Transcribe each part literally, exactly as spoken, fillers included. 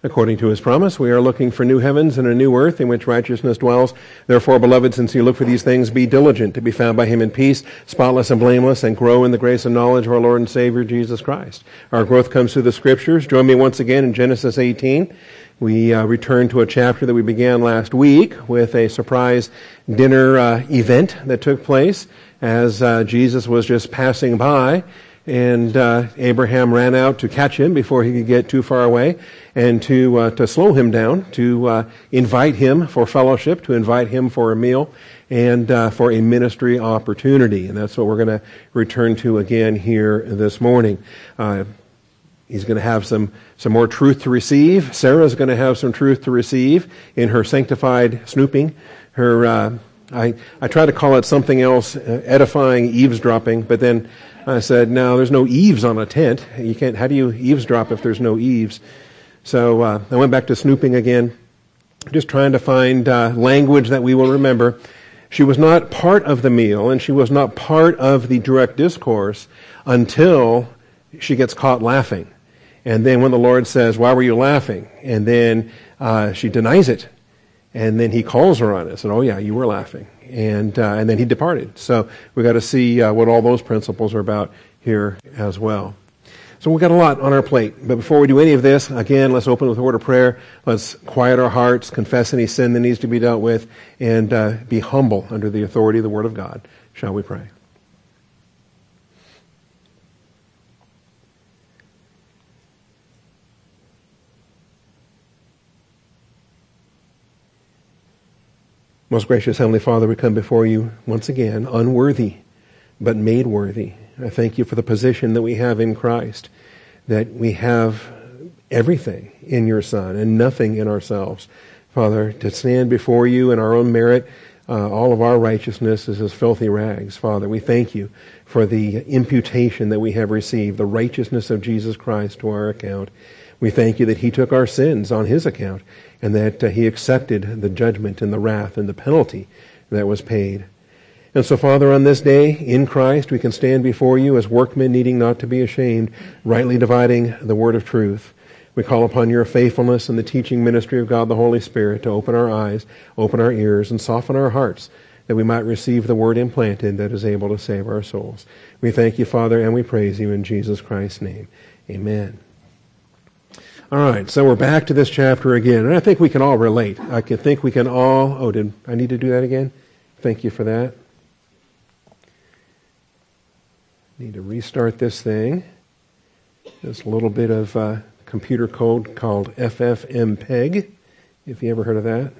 According to his promise, we are looking for new heavens and a new earth in which righteousness dwells. Therefore, beloved, since you look for these things, be diligent to be found by him in peace, spotless and blameless, and grow in the grace and knowledge of our Lord and Savior, Jesus Christ. Our growth comes through the Scriptures. Join me once again in Genesis eighteen. We uh, return to a chapter that we began last week with a surprise dinner uh, event that took place as uh, Jesus was just passing by. And uh, Abraham ran out to catch him before he could get too far away, and to uh, to slow him down, to uh, invite him for fellowship, to invite him for a meal, and uh, for a ministry opportunity. And that's what we're going to return to again here this morning. Uh, he's going to have some, some more truth to receive. Sarah's going to have some truth to receive in her sanctified snooping. Her uh, I, I try to call it something else, uh, edifying eavesdropping, but then I said, no, there's no eaves on a tent. You can't. How do you eavesdrop if there's no eaves? So uh, I went back to snooping again, just trying to find uh, language that we will remember. She was not part of the meal, and she was not part of the direct discourse until she gets caught laughing. And then when the Lord says, why were you laughing? And then uh, she denies it. And then he calls her on it. Said, oh yeah, you were laughing. And uh, and then he departed. So we got to see uh, what all those principles are about here as well. So we've got a lot on our plate. But before we do any of this, again, let's open with a word of prayer. Let's quiet our hearts, confess any sin that needs to be dealt with, and uh, be humble under the authority of the Word of God. Shall we pray? Most gracious Heavenly Father, we come before you once again, unworthy, but made worthy. I thank you for the position that we have in Christ, that we have everything in your Son and nothing in ourselves. Father, to stand before you in our own merit, uh, all of our righteousness is as filthy rags. Father, we thank you for the imputation that we have received, the righteousness of Jesus Christ to our account. We thank you that he took our sins on his account, and that uh, he accepted the judgment and the wrath and the penalty that was paid. And so, Father, on this day, in Christ, we can stand before you as workmen needing not to be ashamed, rightly dividing the word of truth. We call upon your faithfulness and the teaching ministry of God the Holy Spirit to open our eyes, open our ears, and soften our hearts, that we might receive the word implanted that is able to save our souls. We thank you, Father, and we praise you in Jesus Christ's name. Amen. All right, so we're back to this chapter again, and I think we can all relate. I can think we can all... Oh, did I need to do that again? Thank you for that. Need to restart this thing. There's a little bit of uh, computer code called F F M P E G, if you ever heard of that.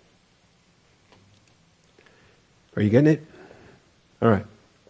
Are you getting it? All right.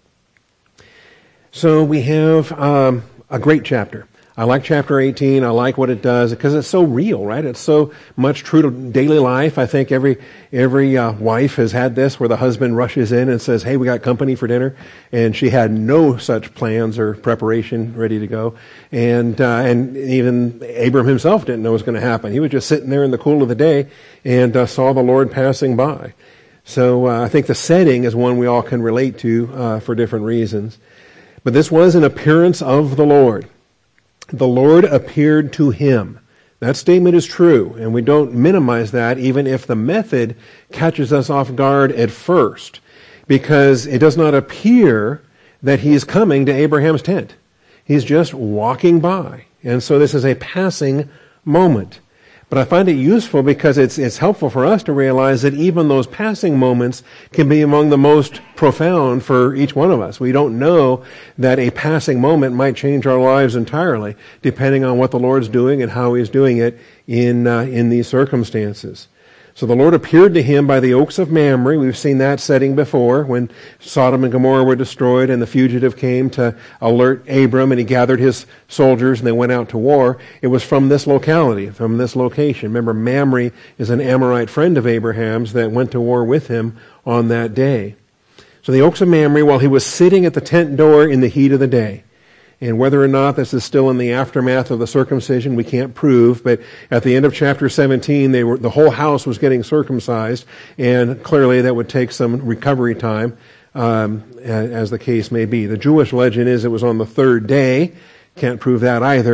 So we have um, a great chapter. I like chapter eighteen. I like what it does because it's so real, right? It's so much true to daily life. I think every every uh, wife has had this where the husband rushes in and says, hey, we got company for dinner. And she had no such plans or preparation ready to go. And uh, and even Abram himself didn't know what was going to happen. He was just sitting there in the cool of the day and uh, saw the Lord passing by. So uh, I think the setting is one we all can relate to uh, for different reasons. But this was an appearance of the Lord. The Lord appeared to him. That statement is true, and we don't minimize that even if the method catches us off guard at first, because it does not appear that he is coming to Abraham's tent. He's just walking by, and so this is a passing moment. But I find it useful because it's it's helpful for us to realize that even those passing moments can be among the most profound for each one of us. We don't know that a passing moment might change our lives entirely, depending on what the Lord's doing and how he's doing it in uh, in these circumstances. So the Lord appeared to him by the oaks of Mamre. We've seen that setting before when Sodom and Gomorrah were destroyed and the fugitive came to alert Abram and he gathered his soldiers and they went out to war. It was from this locality, from this location. Remember, Mamre is an Amorite friend of Abraham's that went to war with him on that day. So the oaks of Mamre, while he was sitting at the tent door in the heat of the day. And whether or not this is still in the aftermath of the circumcision, we can't prove. But at the end of chapter seventeen, they were the whole house was getting circumcised, and clearly that would take some recovery time, um, as the case may be. The Jewish legend is it was on the third day. Can't prove that either.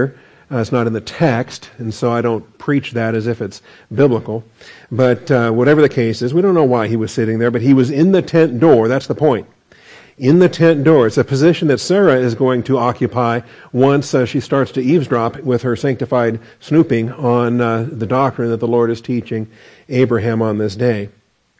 Uh, it's not in the text, and so I don't preach that as if it's biblical. But uh, whatever the case is, we don't know why he was sitting there, but he was in the tent door. That's the point. In the tent door. It's a position that Sarah is going to occupy once uh, she starts to eavesdrop with her sanctified snooping on uh, the doctrine that the Lord is teaching Abraham on this day.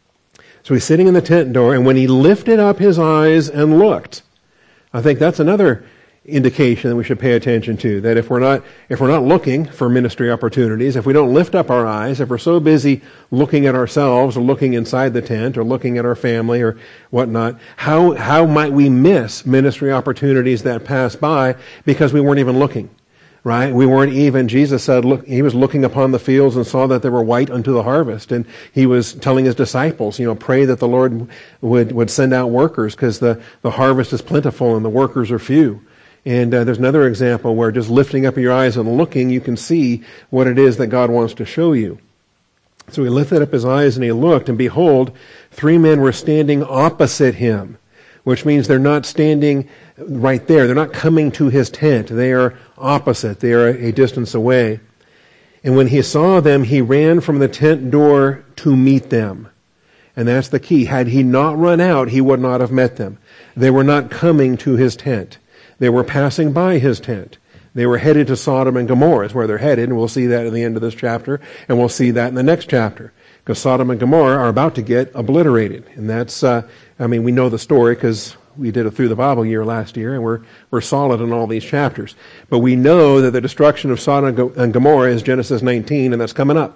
So he's sitting in the tent door, and when he lifted up his eyes and looked, I think that's another indication that we should pay attention to, that if we're not if we're not looking for ministry opportunities, if we don't lift up our eyes, if we're so busy looking at ourselves or looking inside the tent or looking at our family or whatnot, how how might we miss ministry opportunities that pass by because we weren't even looking, right? We weren't even, Jesus said, look, he was looking upon the fields and saw that they were white unto the harvest, and he was telling his disciples, you know, pray that the Lord would would send out workers because the the harvest is plentiful and the workers are few. And uh, there's another example where just lifting up your eyes and looking, you can see what it is that God wants to show you. So he lifted up his eyes and he looked, and behold, three men were standing opposite him, which means they're not standing right there. They're not coming to his tent. They are opposite. They are a distance away. And when he saw them, he ran from the tent door to meet them. And that's the key. Had he not run out, he would not have met them. They were not coming to his tent. They were passing by his tent. They were headed to Sodom and Gomorrah is where they're headed, and we'll see that at the end of this chapter, and we'll see that in the next chapter, because Sodom and Gomorrah are about to get obliterated. And that's, uh, I mean, we know the story because we did a Through the Bible year last year, and we're we're solid in all these chapters. But we know that the destruction of Sodom and Gomorrah is Genesis nineteen, and that's coming up.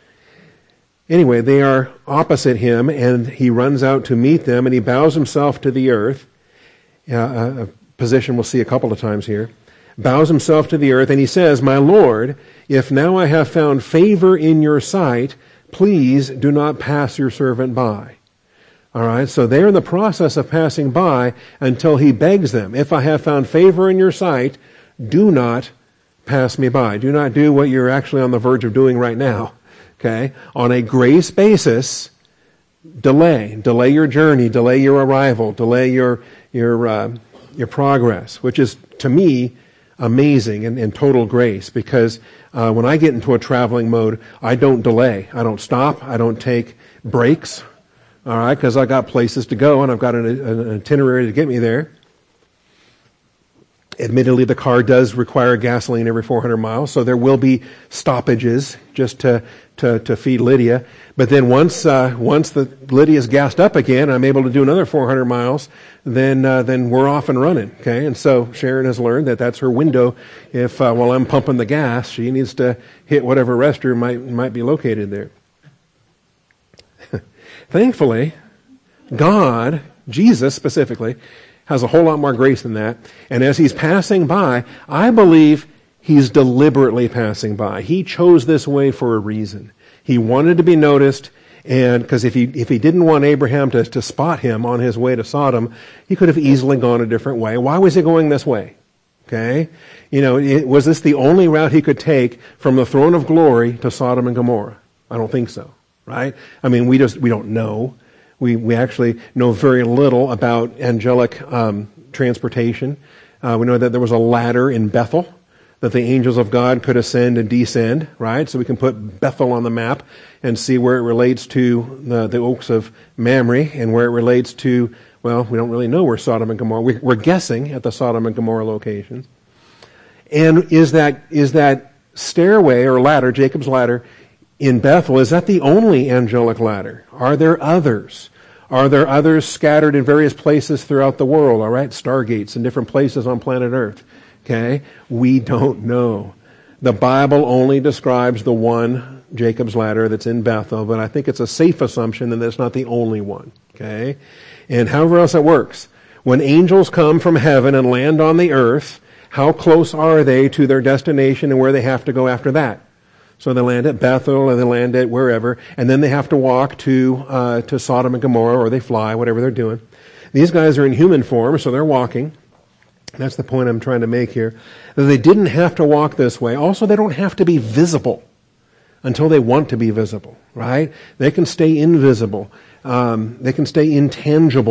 Anyway, they are opposite him, and he runs out to meet them, and he bows himself to the earth. Uh, a position we'll see a couple of times here. Bows himself to the earth, and he says, "My Lord, if now I have found favor in your sight, please do not pass your servant by." All right, so they're in the process of passing by until he begs them, "If I have found favor in your sight, do not pass me by." Do not do what you're actually on the verge of doing right now. Okay? On a grace basis, delay. Delay your journey, delay your arrival, delay your your uh, your progress, which is, to me, amazing and, and total grace, because uh, when I get into a traveling mode, I don't delay. I don't stop. I don't take breaks, all right, because I got places to go and I've got an, an itinerary to get me there. Admittedly, the car does require gasoline every four hundred miles, so there will be stoppages just to to, to feed Lydia. But then once uh, once the Lydia's gassed up again, I'm able to do another four hundred miles. Then uh, then we're off and running. Okay, and so Sharon has learned that that's her window. If uh, while I'm pumping the gas, she needs to hit whatever restroom might might be located there. Thankfully, God, Jesus specifically, has a whole lot more grace than that. And as he's passing by, I believe he's deliberately passing by. He chose this way for a reason. He wanted to be noticed, and because if he if he didn't want Abraham to, to spot him on his way to Sodom, he could have easily gone a different way. Why was he going this way? Okay? You know, it, was this the only route he could take from the throne of glory to Sodom and Gomorrah? I don't think so. Right? I mean, we just we don't know. We we actually know very little about angelic um, transportation. Uh, we know that there was a ladder in Bethel that the angels of God could ascend and descend, right? So we can put Bethel on the map and see where it relates to the, the oaks of Mamre and where it relates to, well, we don't really know where Sodom and Gomorrah, we, we're guessing at the Sodom and Gomorrah locations. And is that is that stairway or ladder, Jacob's ladder, in Bethel, is that the only angelic ladder? Are there others? Are there others scattered in various places throughout the world, all right? Stargates in different places on planet Earth, okay? We don't know. The Bible only describes the one, Jacob's ladder, that's in Bethel, but I think it's a safe assumption that that's not the only one, okay? And however else it works, when angels come from heaven and land on the earth, how close are they to their destination and where they have to go after that? So they land at Bethel, or they land at wherever, and then they have to walk to uh, to Sodom and Gomorrah, or they fly, whatever they're doing. These guys are in human form, so they're walking. That's the point I'm trying to make here. That they didn't have to walk this way. Also, they don't have to be visible until they want to be visible, right? They can stay invisible. Um, they can stay intangible.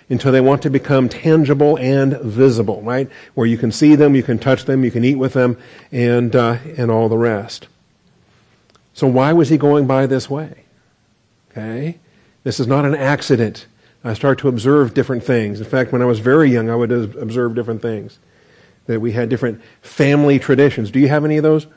until they want to become tangible and visible, right? Where you can see them, you can touch them, you can eat with them, and uh, and all the rest. So why was he going by this way? Okay? This is not an accident. I start to observe different things. In fact, when I was very young, I would observe different things. That we had different family traditions. Do you have any of those?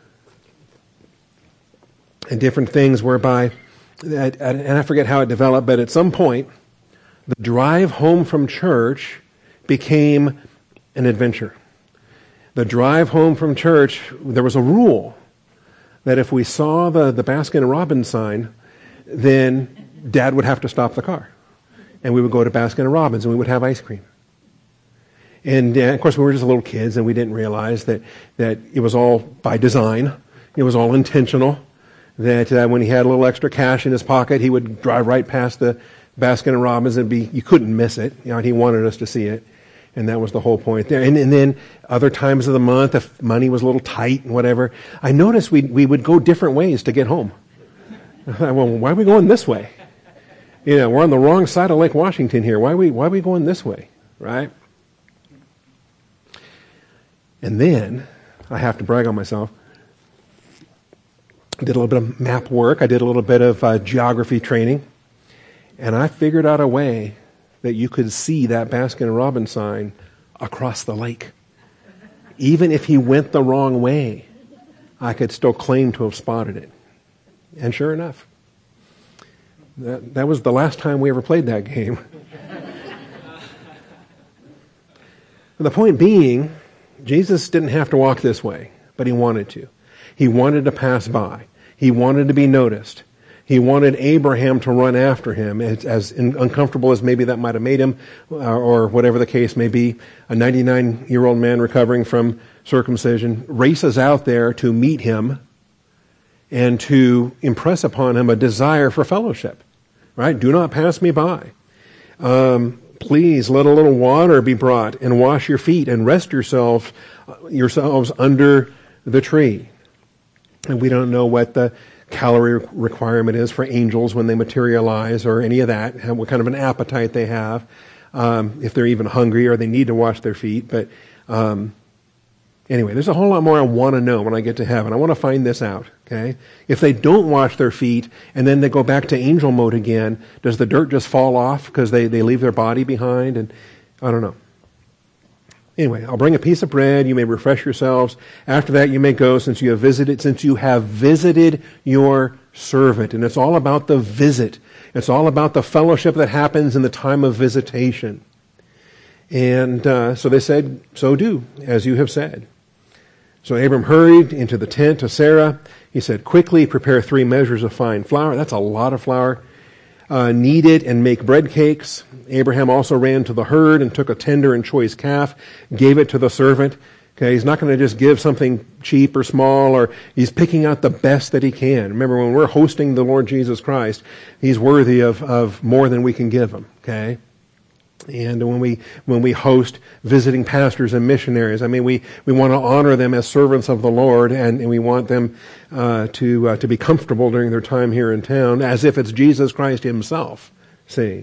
And different things whereby, and I forget how it developed, but at some point, the drive home from church became an adventure. The drive home from church, there was a rule that if we saw the, the Baskin Robbins sign, then Dad would have to stop the car. And we would go to Baskin Robbins and we would have ice cream. And uh, of course we were just little kids and we didn't realize that, that it was all by design. It was all intentional. That uh, when he had a little extra cash in his pocket, he would drive right past the Baskin Robbins and be, you couldn't miss it. You know, and he wanted us to see it. And that was the whole point there. And, and then other times of the month, if money was a little tight and whatever, I noticed we we would go different ways to get home. Well, why are we going this way? You know, we're on the wrong side of Lake Washington here. Why are we, why are we going this way? Right? And then, I have to brag on myself, I did a little bit of map work. I did a little bit of uh, geography training. And I figured out a way that you could see that Baskin Robbins sign across the lake. Even if he went the wrong way, I could still claim to have spotted it. And sure enough, that, that was the last time we ever played that game. The point being, Jesus didn't have to walk this way, but he wanted to. He wanted to pass by. He wanted to be noticed. He wanted Abraham to run after him, as, as uncomfortable as maybe that might have made him, uh, or whatever the case may be. A ninety-nine-year-old man recovering from circumcision races out there to meet him and to impress upon him a desire for fellowship. Right? Do not pass me by. Um, please let a little water be brought and wash your feet and rest yourself, yourselves under the tree. And we don't know what the calorie requirement is for angels when they materialize or any of that, what kind of an appetite they have, um, if they're even hungry or they need to wash their feet. But um, anyway, there's a whole lot more I want to know when I get to heaven. I want to find this out, okay? If they don't wash their feet and then they go back to angel mode again, does the dirt just fall off because they, they leave their body behind? And I don't know. Anyway, I'll bring a piece of bread. You may refresh yourselves. After that, you may go, since you have visited, since you have visited your servant. And it's all about the visit. It's all about the fellowship that happens in the time of visitation. And uh, so they said, so do, as you have said. So Abram hurried into the tent of Sarah. He said, quickly prepare three measures of fine flour. That's a lot of flour. Uh, knead it and make bread cakes. Abraham also ran to the herd and took a tender and choice calf, gave it to the servant. Okay, he's not going to just give something cheap or small, or he's picking out the best that he can. Remember, when we're hosting the Lord Jesus Christ, he's worthy of, of more than we can give him. Okay? And when we when we host visiting pastors and missionaries, I mean, we, we want to honor them as servants of the Lord, and, and we want them uh, to uh, to be comfortable during their time here in town, as if it's Jesus Christ himself. See,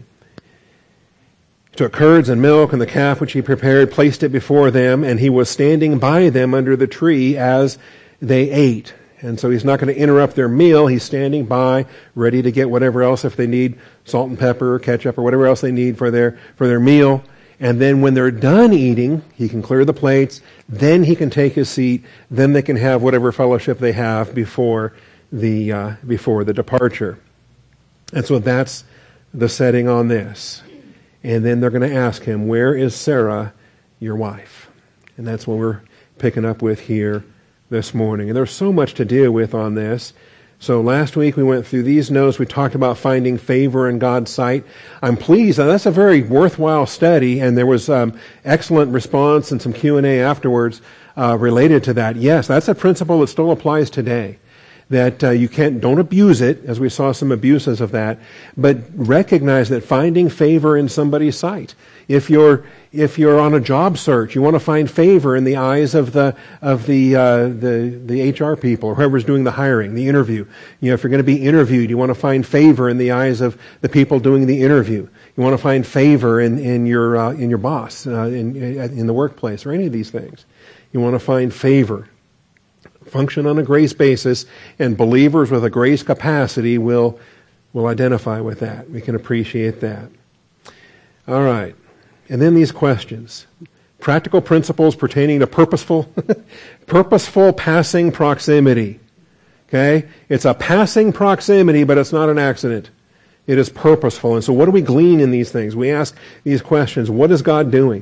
he took curds and milk and the calf which he prepared, placed it before them, and he was standing by them under the tree as they ate. And so he's not going to interrupt their meal. He's standing by, ready to get whatever else, if they need salt and pepper or ketchup or whatever else they need for their for their meal. And then when they're done eating, he can clear the plates. Then he can take his seat. Then they can have whatever fellowship they have before the uh, before the departure. And so that's the setting on this. And then they're going to ask him, "Where is Sarah, your wife?" And that's what we're picking up with here this morning. And there's so much to deal with on this. So last week we went through these notes. We talked about finding favor in God's sight. I'm pleased. Now, that's a very worthwhile study, and there was um, excellent response and some Q and A afterwards uh, related to that. Yes, that's a principle that still applies today. that uh, you can't, don't abuse it, as we saw some abuses of that, but recognize that finding favor in somebody's sight. If you're if you're on a job search, you want to find favor in the eyes of the of the uh, the the H R people or whoever's doing the hiring, the interview. You know, if you're going to be interviewed, you want to find favor in the eyes of the people doing the interview. You want to find favor in in your uh, in your boss, uh, in in the workplace, or any of these things. You want to find favor. Function on a grace basis, and believers with a grace capacity will will identify with that. We can appreciate that. All right. And then these questions. Practical principles pertaining to purposeful purposeful passing proximity. Okay? It's a passing proximity, but it's not an accident. It is purposeful. And so what do we glean in these things? We ask these questions. What is God doing?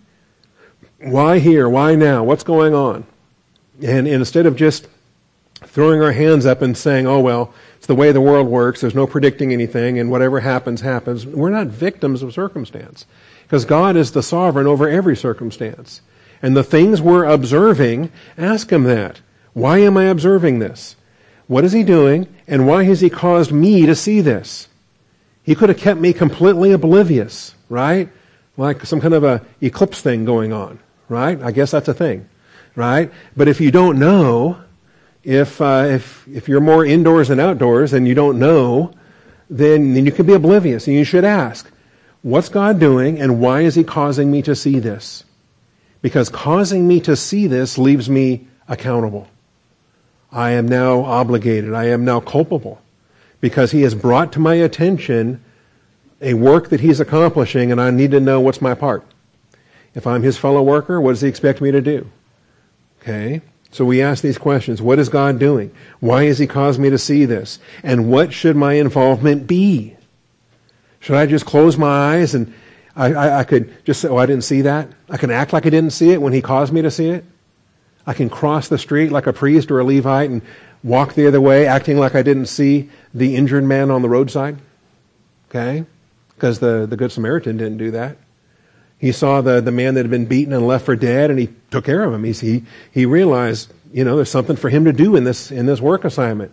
Why here? Why now? What's going on? And, and instead of just throwing our hands up and saying, oh, well, it's the way the world works, there's no predicting anything, and whatever happens, happens, we're not victims of circumstance. Because God is the sovereign over every circumstance. And the things we're observing, ask Him that. Why am I observing this? What is He doing, and why has He caused me to see this? He could have kept me completely oblivious, right? Like some kind of a eclipse thing going on, right? I guess that's a thing. Right? But if you don't know, if uh, if if you're more indoors than outdoors and you don't know, then, then you can be oblivious. And you should ask, what's God doing and why is He causing me to see this? Because causing me to see this leaves me accountable. I am now obligated. I am now culpable. Because He has brought to my attention a work that He's accomplishing, and I need to know what's my part. If I'm His fellow worker, what does He expect me to do? Okay, so we ask these questions. What is God doing? Why has He caused me to see this? And what should my involvement be? Should I just close my eyes and I, I, I could just say, oh, I didn't see that? I can act like I didn't see it when He caused me to see it? I can cross the street like a priest or a Levite and walk the other way, acting like I didn't see the injured man on the roadside? Okay, because the, the Good Samaritan didn't do that. He saw the, the man that had been beaten and left for dead, and he took care of him. He, he, he realized, you know, there's something for him to do in this, in this work assignment.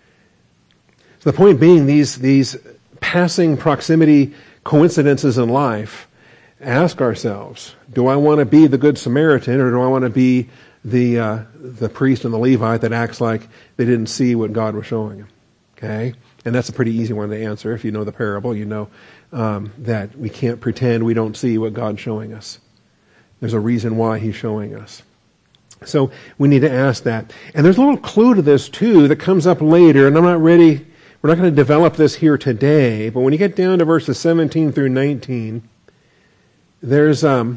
So the point being, these, these passing proximity coincidences in life, ask ourselves, do I want to be the Good Samaritan, or do I want to be the, uh, the priest and the Levite that acts like they didn't see what God was showing him? Okay? And that's a pretty easy one to answer. If you know the parable, you know um, that we can't pretend we don't see what God's showing us. There's a reason why He's showing us. So we need to ask that. And there's a little clue to this, too, that comes up later, and I'm not ready, we're not going to develop this here today, but when you get down to verses seventeen through nineteen, there's um,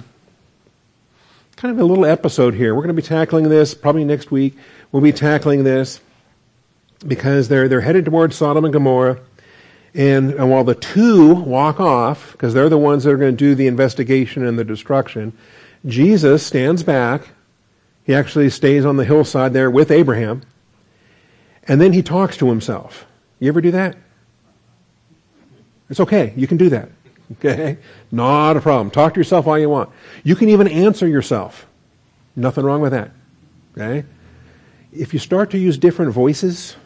kind of a little episode here. We're going to be tackling this probably next week. We'll be tackling this because they're they're headed towards Sodom and Gomorrah. And, and while the two walk off, because they're the ones that are going to do the investigation and the destruction, Jesus stands back. He actually stays on the hillside there with Abraham. And then He talks to Himself. You ever do that? It's okay. You can do that. Okay? Not a problem. Talk to yourself all you want. You can even answer yourself. Nothing wrong with that. Okay? If you start to use different voices,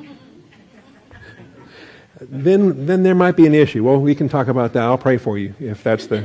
then then there might be an issue. Well, we can talk about that. I'll pray for you if that's the...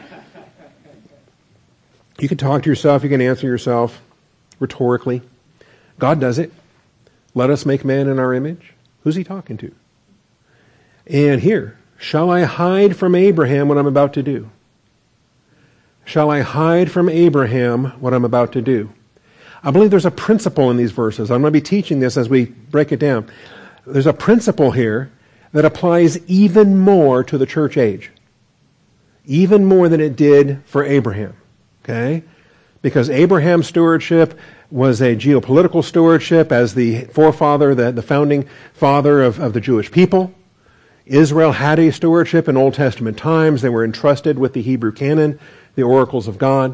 You can talk to yourself. You can answer yourself rhetorically. God does it. Let us make man in our image. Who's He talking to? And here, shall I hide from Abraham what I'm about to do? Shall I hide from Abraham what I'm about to do? I believe there's a principle in these verses. I'm going to be teaching this as we break it down. There's a principle here that applies even more to the church age. Even more than it did for Abraham. Okay? Because Abraham's stewardship was a geopolitical stewardship as the forefather, the, the founding father of, of the Jewish people. Israel had a stewardship in Old Testament times. They were entrusted with the Hebrew canon, the oracles of God.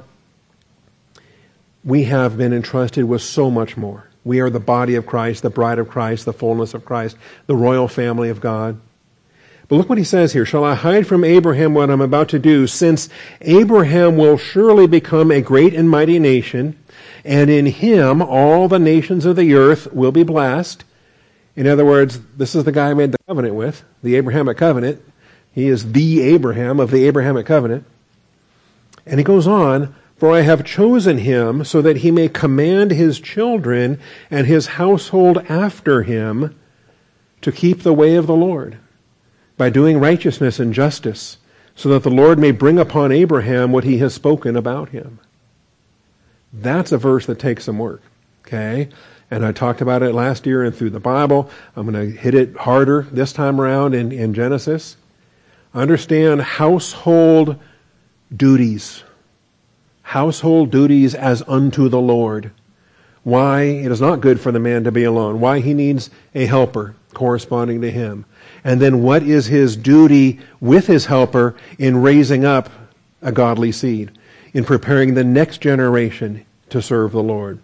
We have been entrusted with so much more. We are the body of Christ, the bride of Christ, the fullness of Christ, the royal family of God. But look what he says here. Shall I hide from Abraham what I'm about to do, since Abraham will surely become a great and mighty nation, and in him all the nations of the earth will be blessed. In other words, this is the guy I made the covenant with, the Abrahamic covenant. He is the Abraham of the Abrahamic covenant. And he goes on, for I have chosen him so that he may command his children and his household after him to keep the way of the Lord by doing righteousness and justice, so that the Lord may bring upon Abraham what he has spoken about him. That's a verse that takes some work, okay? And I talked about it last year and through the Bible. I'm going to hit it harder this time around in, in Genesis. Understand household duties. Household duties as unto the Lord. Why it is not good for the man to be alone. Why he needs a helper corresponding to him. And then what is his duty with his helper in raising up a godly seed, in preparing the next generation to serve the Lord.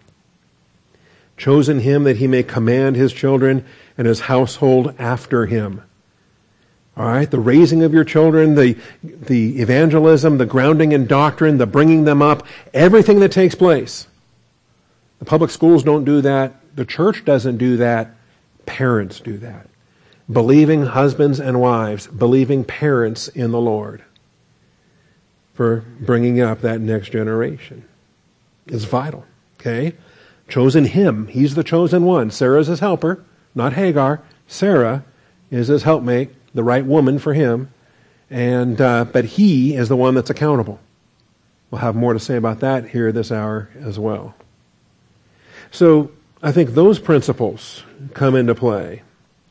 Chosen him that he may command his children and his household after him. All right, the raising of your children, the, the evangelism, the grounding in doctrine, the bringing them up, everything that takes place. The public schools don't do that. The church doesn't do that. Parents do that. Believing husbands and wives, believing parents in the Lord for bringing up that next generation is vital. Okay? Chosen him. He's the chosen one. Sarah's his helper, not Hagar. Sarah is his helpmate, the right woman for him. And uh, but he is the one that's accountable. We'll have more to say about that here this hour as well. So I think those principles come into play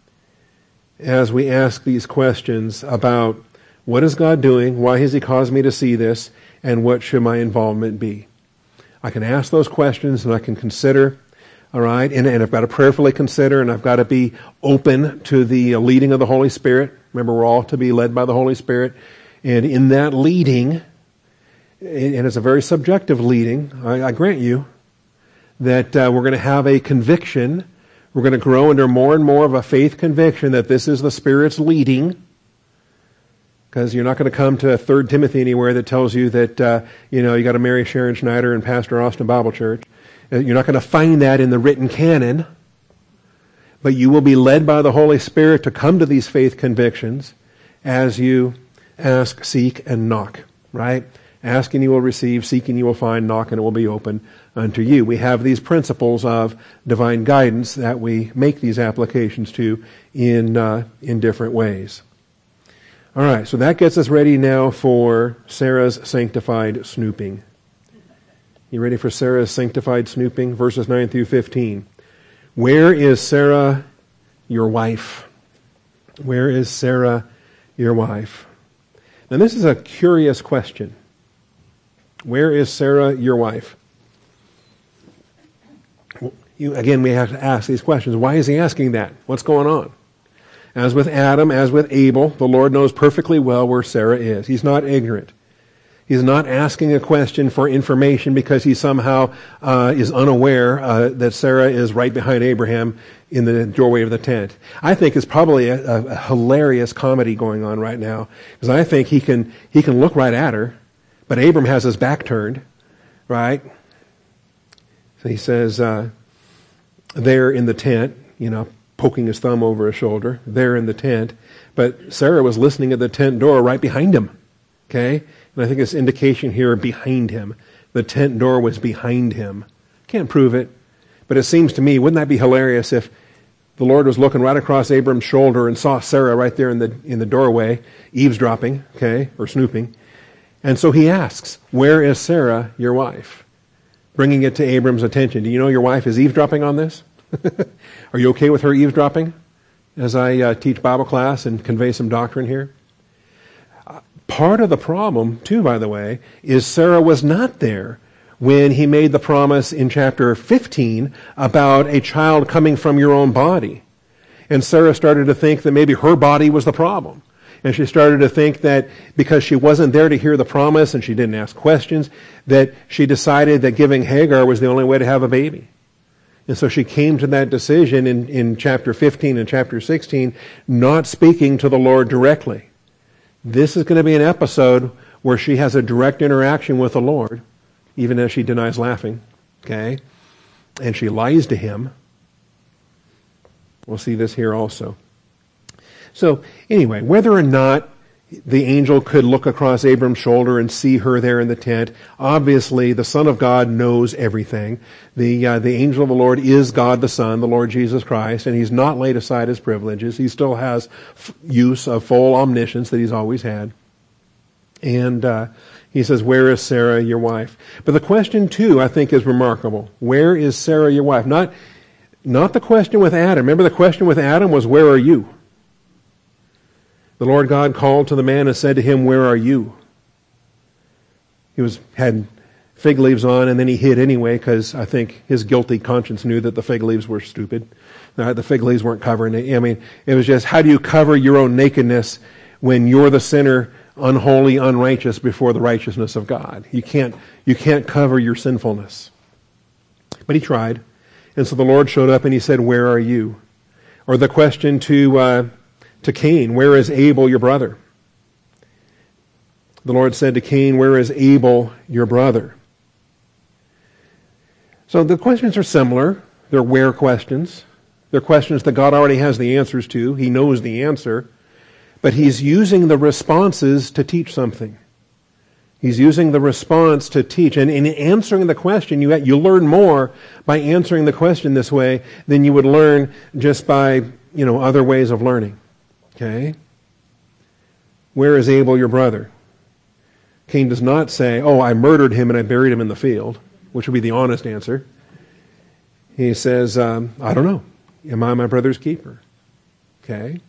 as we ask these questions about what is God doing, why has he caused me to see this, and what should my involvement be. I can ask those questions and I can consider, all right, and, and I've got to prayerfully consider, and I've got to be open to the leading of the Holy Spirit. Remember, we're all to be led by the Holy Spirit. And in that leading, and it's a very subjective leading, I, I grant you, that uh, we're going to have a conviction. We're going to grow under more and more of a faith conviction that this is the Spirit's leading. Because you're not going to come to Third Timothy anywhere that tells you that, uh, you know, you got to marry Sharon Schneider and Pastor Austin Bible Church. You're not going to find that in the written canon. But you will be led by the Holy Spirit to come to these faith convictions as you ask, seek, and knock, right? Ask and you will receive, seek and you will find, knock and it will be open unto you. We have these principles of divine guidance that we make these applications to in uh, in different ways. All right, so that gets us ready now for Sarah's sanctified snooping. You ready for Sarah's sanctified snooping? Verses nine through fifteen. Where is Sarah, your wife? Where is Sarah, your wife? Now this is a curious question. Where is Sarah, your wife? You, again, we have to ask these questions. Why is he asking that? What's going on? As with Adam, as with Abel, the Lord knows perfectly well where Sarah is. He's not ignorant. He's not asking a question for information because he somehow uh, is unaware uh, that Sarah is right behind Abraham in the doorway of the tent. I think it's probably a, a, a hilarious comedy going on right now, because I think he can he can look right at her, but Abram has his back turned, right? So he says, uh, there in the tent, you know, poking his thumb over his shoulder, there in the tent. But Sarah was listening at the tent door right behind him. Okay? And I think this indication here, behind him. The tent door was behind him. Can't prove it. But it seems to me, wouldn't that be hilarious if the Lord was looking right across Abram's shoulder and saw Sarah right there in the in the doorway, eavesdropping, okay, or snooping. And so he asks, where is Sarah, your wife? Bringing it to Abram's attention. Do you know your wife is eavesdropping on this? Are you okay with her eavesdropping as I uh, teach Bible class and convey some doctrine here? Uh, part of the problem, too, by the way, is Sarah was not there when he made the promise in chapter fifteen about a child coming from your own body. And Sarah started to think that maybe her body was the problem. And she started to think that because she wasn't there to hear the promise and she didn't ask questions, that she decided that giving Hagar was the only way to have a baby. And so she came to that decision in, in chapter fifteen and chapter sixteen, not speaking to the Lord directly. This is going to be an episode where she has a direct interaction with the Lord, even as she denies laughing, okay? And she lies to him. We'll see this here also. So anyway, whether or not the angel could look across Abram's shoulder and see her there in the tent, obviously the Son of God knows everything. The uh, the angel of the Lord is God the Son, the Lord Jesus Christ, and he's not laid aside his privileges. He still has f- use of full omniscience that he's always had. And uh, he says, where is Sarah, your wife? But the question, too, I think is remarkable. Where is Sarah, your wife? Not, not the question with Adam. Remember, the question with Adam was, where are you? The Lord God called to the man and said to him, where are you? He was had fig leaves on, and then he hid anyway, because I think his guilty conscience knew that the fig leaves were stupid. The fig leaves weren't covering it. I mean, it was just, how do you cover your own nakedness when you're the sinner, unholy, unrighteous before the righteousness of God? You can't, you can't cover your sinfulness. But he tried. And so the Lord showed up and he said, where are you? Or the question to, uh, to Cain, where is Abel, your brother? The Lord said to Cain, where is Abel, your brother? So the questions are similar. They're where questions. They're questions that God already has the answers to. He knows the answer. But he's using the responses to teach something. He's using the response to teach. And in answering the question, you, you learn more by answering the question this way than you would learn just by, you know, other ways of learning. Okay? Where is Abel, your brother? Cain does not say, oh, I murdered him and I buried him in the field, which would be the honest answer. He says, um, I don't know. Am I my brother's keeper? Okay?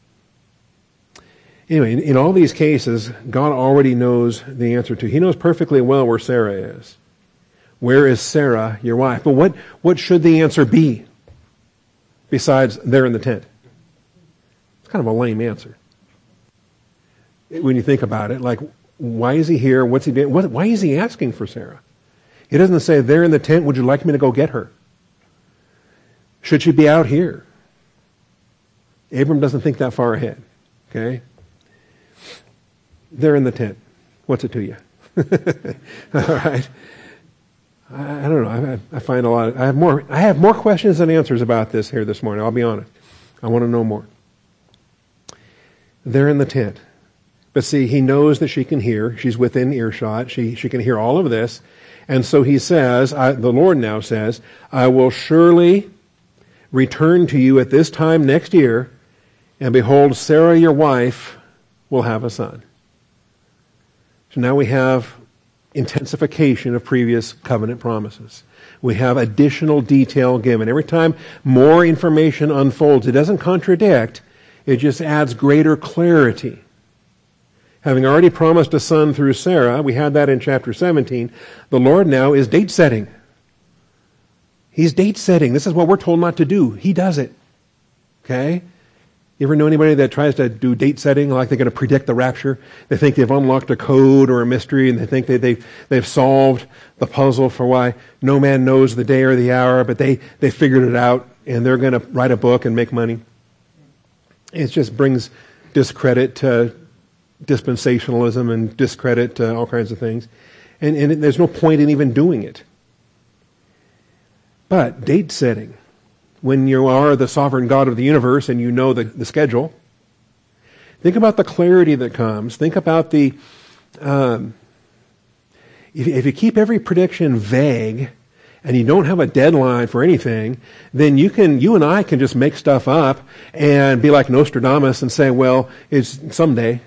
Anyway, in, in all these cases, God already knows the answer to. He knows perfectly well where Sarah is. Where is Sarah, your wife? But what, what should the answer be besides there in the tent? It's kind of a lame answer. When you think about it, like, why is he here? What's he doing? What, why is he asking for Sarah? He doesn't say, there in the tent, would you like me to go get her? Should she be out here? Abram doesn't think that far ahead. Okay? They're in the tent. What's it to you? All right. I, I don't know. I, I find a lot. Of, I have more. I have more questions than answers about this here this morning. I'll be honest. I want to know more. They're in the tent, but see, he knows that she can hear. She's within earshot. She she can hear all of this, and so he says, I, the Lord now says, "I will surely return to you at this time next year, and behold, Sarah your wife will have a son." So now we have intensification of previous covenant promises. We have additional detail given. Every time more information unfolds, it doesn't contradict, it just adds greater clarity. Having already promised a son through Sarah, we had that in chapter seventeen, the Lord now is date setting. He's date setting. This is what we're told not to do. He does it. Okay? You ever know anybody that tries to do date setting like they're going to predict the rapture? They think they've unlocked a code or a mystery, and they think that they've, they've solved the puzzle for why no man knows the day or the hour, but they, they figured it out, and they're going to write a book and make money. It just brings discredit to dispensationalism and discredit to all kinds of things. And, and there's no point in even doing it. But date setting, when you are the sovereign God of the universe and you know the, the schedule, think about the clarity that comes. Think about the, um, if, if you keep every prediction vague and you don't have a deadline for anything, then you can, you and I can just make stuff up and be like Nostradamus and say, well, it's someday.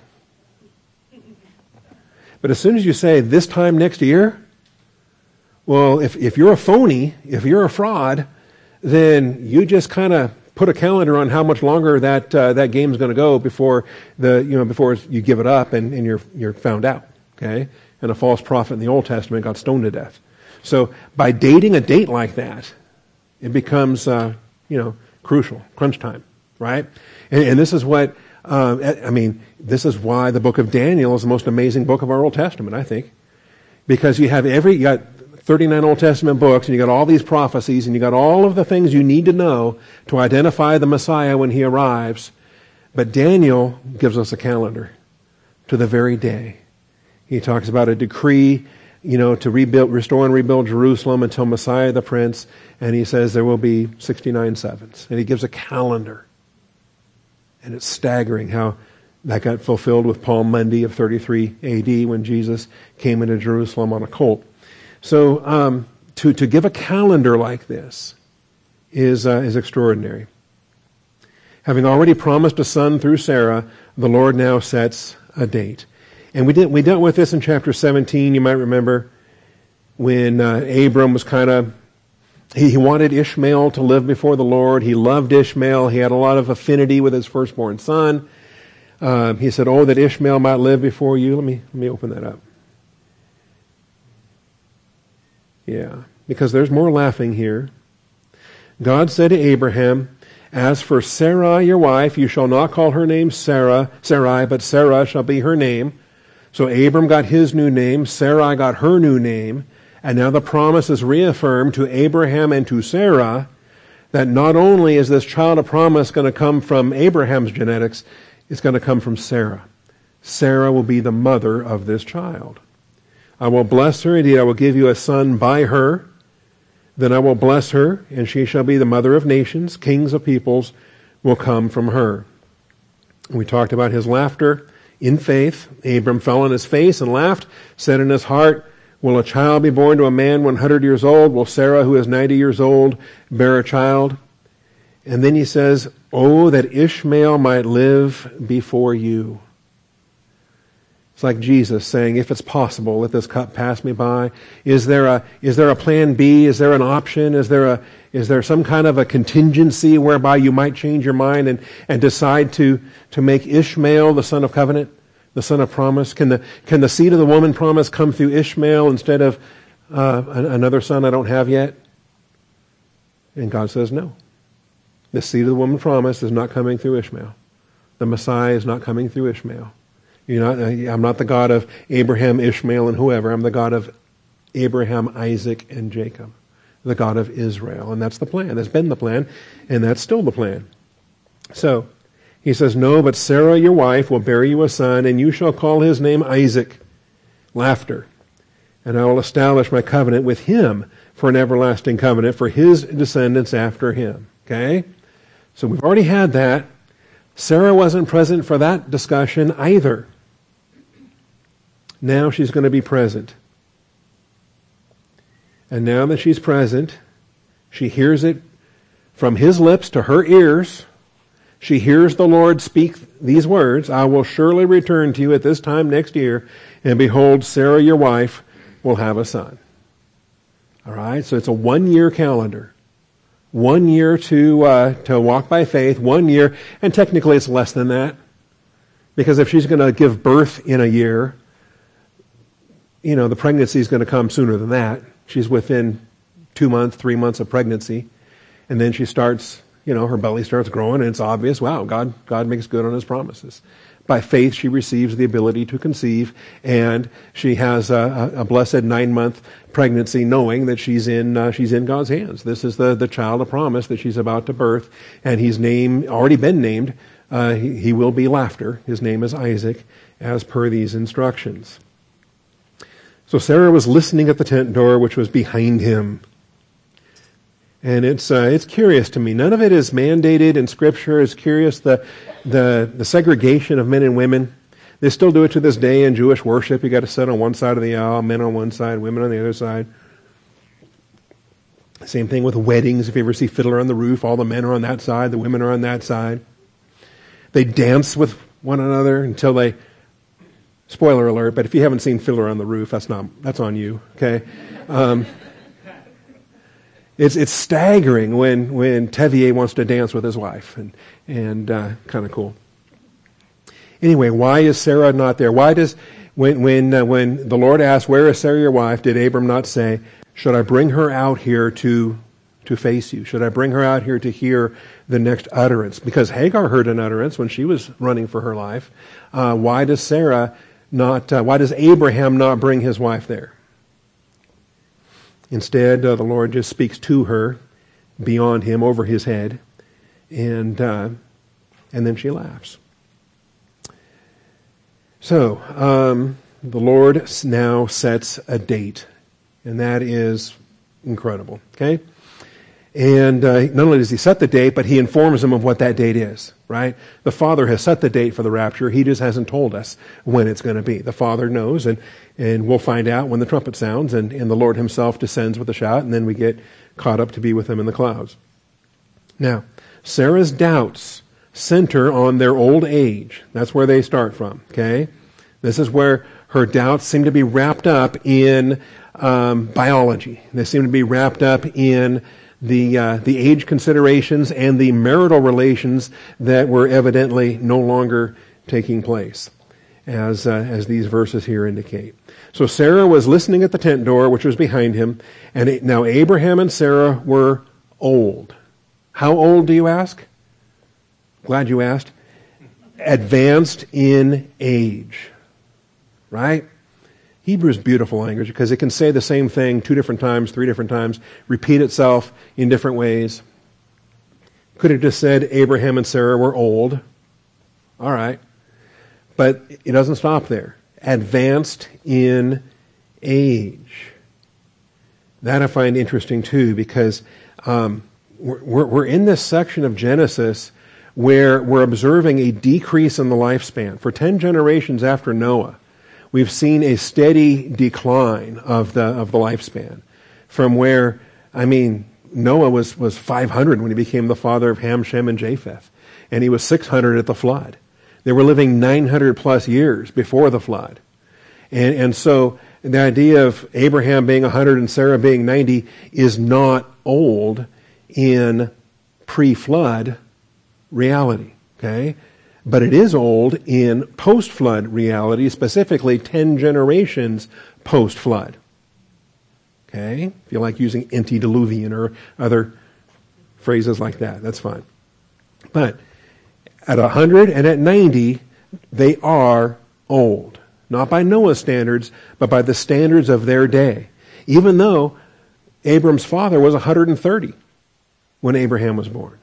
But as soon as you say this time next year, well, if, if you're a phony, if you're a fraud, then you just kind of put a calendar on how much longer that uh, that game is going to go before the you know before you give it up and, and you're you're found out. Okay, and a false prophet in the Old Testament got stoned to death. So by dating a date like that, it becomes uh, you know crucial, crunch time, right? And, and this is what uh, I mean. This is why the book of Daniel is the most amazing book of our Old Testament, I think, because you have every you got thirty-nine Old Testament books, and you got all these prophecies, and you got all of the things you need to know to identify the Messiah when he arrives. But Daniel gives us a calendar to the very day. He talks about a decree you know, to rebuild, restore and rebuild Jerusalem until Messiah the Prince. And he says there will be sixty-nine sevens. And he gives a calendar. And it's staggering how that got fulfilled with Palm Monday of thirty-three A D when Jesus came into Jerusalem on a colt. So um, to, to give a calendar like this is uh, is extraordinary. Having already promised a son through Sarah, the Lord now sets a date. And we did we dealt with this in chapter seventeen, you might remember, when uh, Abram was kind of, he, he wanted Ishmael to live before the Lord. He loved Ishmael. He had a lot of affinity with his firstborn son. Uh, he said, oh, that Ishmael might live before you. Let me, let me open that up. Yeah, because there's more laughing here. God said to Abraham, as for Sarai, your wife, you shall not call her name Sarah, Sarai, but Sarah shall be her name. So Abram got his new name, Sarai got her new name, and now the promise is reaffirmed to Abraham and to Sarah that not only is this child of promise going to come from Abraham's genetics, it's going to come from Sarah. Sarah will be the mother of this child. I will bless her, indeed I will give you a son by her. Then I will bless her, and she shall be the mother of nations. Kings of peoples will come from her. We talked about his laughter in faith. Abram fell on his face and laughed, said in his heart, will a child be born to a man one hundred years old? Will Sarah, who is ninety years old, bear a child? And then he says, oh, that Ishmael might live before you. It's like Jesus saying, if it's possible, let this cup pass me by. Is there a, is there a plan B? Is there an option? Is there a, is there some kind of a contingency whereby you might change your mind and, and decide to, to make Ishmael the son of covenant, the son of promise? Can the, can the seed of the woman promise come through Ishmael instead of uh, another son I don't have yet? And God says no. The seed of the woman promise is not coming through Ishmael. The Messiah is not coming through Ishmael. You're not, I'm not the God of Abraham, Ishmael, and whoever. I'm the God of Abraham, Isaac, and Jacob. The God of Israel. And that's the plan. That's been the plan, and that's still the plan. So, he says, no, but Sarah, your wife, will bear you a son, and you shall call his name Isaac. Laughter. And I will establish my covenant with him for an everlasting covenant for his descendants after him. Okay? So we've already had that. Sarah wasn't present for that discussion either. Now she's going to be present. And now that she's present, she hears it from his lips to her ears. She hears the Lord speak these words, I will surely return to you at this time next year, and behold, Sarah your wife will have a son. All right, so it's a one-year calendar. One year to uh, to walk by faith, one year, and technically it's less than that. Because if she's going to give birth in a year, you know, the pregnancy is going to come sooner than that. She's within two months, three months of pregnancy. And then she starts, you know, her belly starts growing, and it's obvious, wow, God, God makes good on his promises. By faith, she receives the ability to conceive, and she has a, a blessed nine-month pregnancy, knowing that she's in uh, she's in God's hands. This is the, the child of promise that she's about to birth, and he's name already been named. Uh, he, he will be Laughter. His name is Isaac, as per these instructions. So Sarah was listening at the tent door, which was behind him. And it's uh, it's curious to me. None of it is mandated in Scripture. It's curious the the the segregation of men and women. They still do it to this day in Jewish worship. You got to sit on one side of the aisle, men on one side, women on the other side. Same thing with weddings. If you ever see Fiddler on the Roof, all the men are on that side, the women are on that side. They dance with one another until they. Spoiler alert! But if you haven't seen Fiddler on the Roof, that's not that's on you. Okay. Um, It's it's staggering when, when Tevier wants to dance with his wife, and and uh, kind of cool. Anyway, why is Sarah not there? Why does when when uh, when the Lord asked, "Where is Sarah, your wife?" did Abram not say, "Should I bring her out here to to face you? Should I bring her out here to hear the next utterance?" Because Hagar heard an utterance when she was running for her life. Uh, why does Sarah not? Uh, why does Abraham not bring his wife there? Instead, uh, the Lord just speaks to her, beyond him, over his head, and uh, and then she laughs. So, um, the Lord now sets a date, and that is incredible, okay? And uh, not only does he set the date, but he informs them of what that date is, right? The Father has set the date for the rapture. He just hasn't told us when it's going to be. The Father knows, and, and we'll find out when the trumpet sounds, and, and the Lord himself descends with a shout, and then we get caught up to be with him in the clouds. Now, Sarah's doubts center on their old age. That's where they start from, okay? This is where her doubts seem to be wrapped up in um, biology. They seem to be wrapped up in the uh, the age considerations and the marital relations that were evidently no longer taking place, as uh, as these verses here indicate. So Sarah was listening at the tent door, which was behind him, and it, now Abraham and Sarah were old. How old, do you ask? Glad you asked. Advanced in age, right? Hebrew is beautiful language because it can say the same thing two different times, three different times, repeat itself in different ways. Could have just said Abraham and Sarah were old. All right. But it doesn't stop there. Advanced in age. That I find interesting too, because um, we're, we're in this section of Genesis where we're observing a decrease in the lifespan. For ten generations after Noah, we've seen a steady decline of the of the lifespan, from where, I mean, Noah was, was five hundred when he became the father of Ham, Shem, and Japheth, and he was six hundred at the flood. They were living nine hundred plus years before the flood. And, and so the idea of Abraham being one hundred and Sarah being ninety is not old in pre-flood reality, okay? But it is old in post-flood reality, specifically ten generations post-flood. Okay? If you like using antediluvian or other phrases like that, that's fine. But at one hundred and at ninety, they are old. Not by Noah's standards, but by the standards of their day. Even though Abram's father was one hundred thirty when Abraham was born.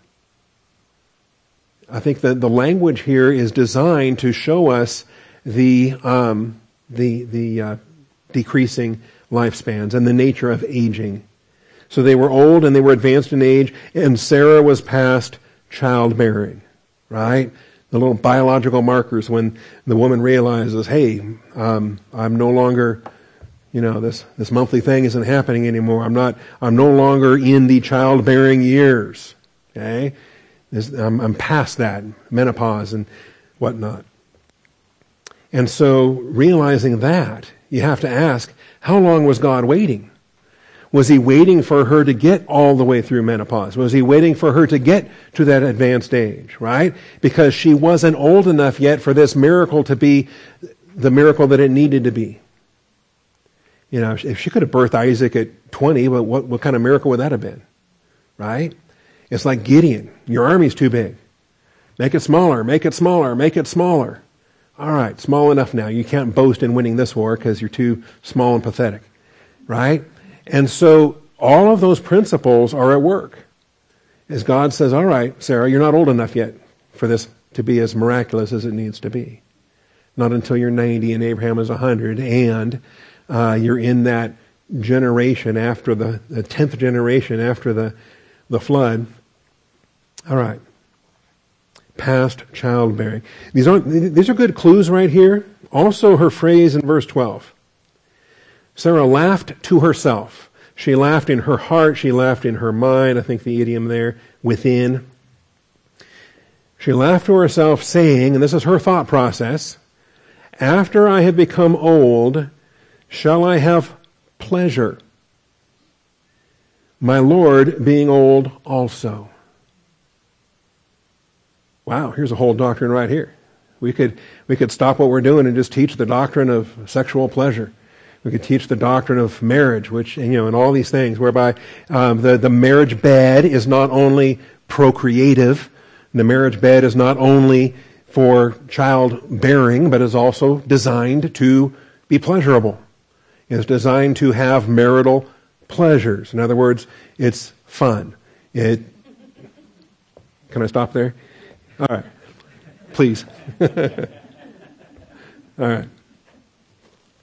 I think that the language here is designed to show us the um, the the uh, decreasing lifespans and the nature of aging. So they were old and they were advanced in age, and Sarah was past childbearing, right? The little biological markers when the woman realizes, hey, um, I'm no longer, you know, this this monthly thing isn't happening anymore. I'm not. I'm no longer in the childbearing years. Okay. I'm, I'm past that, menopause and whatnot. And so realizing that, you have to ask, how long was God waiting? Was he waiting for her to get all the way through menopause? Was he waiting for her to get to that advanced age, right? Because she wasn't old enough yet for this miracle to be the miracle that it needed to be. You know, if she could have birthed Isaac at twenty, what, what, what kind of miracle would that have been, right? It's like Gideon. Your army's too big. Make it smaller, make it smaller, make it smaller. All right, small enough now. You can't boast in winning this war because you're too small and pathetic, right? And so all of those principles are at work. As God says, all right, Sarah, you're not old enough yet for this to be as miraculous as it needs to be. Not until you're ninety and Abraham is one hundred, and uh, you're in that generation after the, the tenth generation after the, the flood. All right. Past childbearing. These aren't, these are good clues right here. Also her phrase in verse twelve. Sarah laughed to herself. She laughed in her heart. She laughed in her mind. I think the idiom there, within. She laughed to herself, saying, and this is her thought process, after I have become old, shall I have pleasure? My Lord being old also. Wow, here's a whole doctrine right here. We could we could stop what we're doing and just teach the doctrine of sexual pleasure. We could teach the doctrine of marriage, which, you know, and all these things, whereby um, the, the marriage bed is not only procreative, the marriage bed is not only for childbearing, but is also designed to be pleasurable. It's designed to have marital pleasures. In other words, it's fun. It. Can I stop there? All right. Please. All right.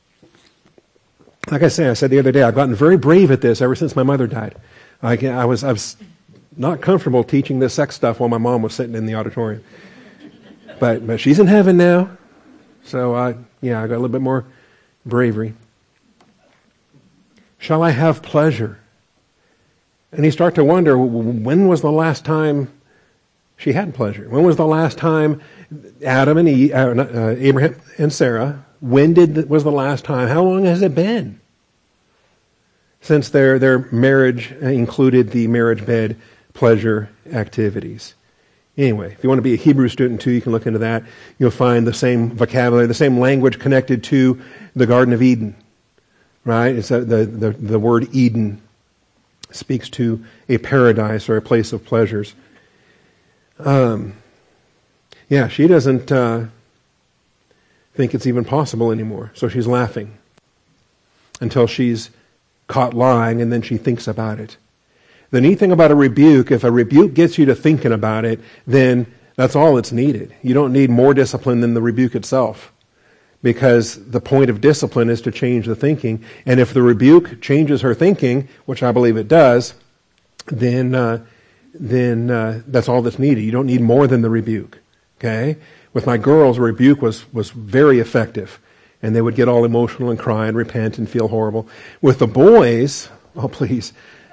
like I say, I said the other day, I've gotten very brave at this ever since my mother died. I, I was I was not comfortable teaching this sex stuff while my mom was sitting in the auditorium. But but she's in heaven now, so I yeah I got a little bit more bravery. Shall I have pleasure? And you start to wonder, when was the last time she had pleasure? When was the last time Adam and Eve, uh, uh, Abraham and Sarah? When did was the last time? How long has it been since their their marriage included the marriage bed pleasure activities? Anyway, if you want to be a Hebrew student too, you can look into that. You'll find the same vocabulary, the same language connected to the Garden of Eden, right? It's a, the, the the word Eden speaks to a paradise or a place of pleasures. Um, yeah, she doesn't uh, think it's even possible anymore, so she's laughing until she's caught lying, and then she thinks about it. The neat thing about a rebuke, if a rebuke gets you to thinking about it, then that's all that's needed. You don't need more discipline than the rebuke itself, because the point of discipline is to change the thinking. And if the rebuke changes her thinking, which I believe it does, then uh, then uh, that's all that's needed. You don't need more than the rebuke. Okay? With my girls, a rebuke was was very effective, and they would get all emotional and cry and repent and feel horrible. With the boys, oh please,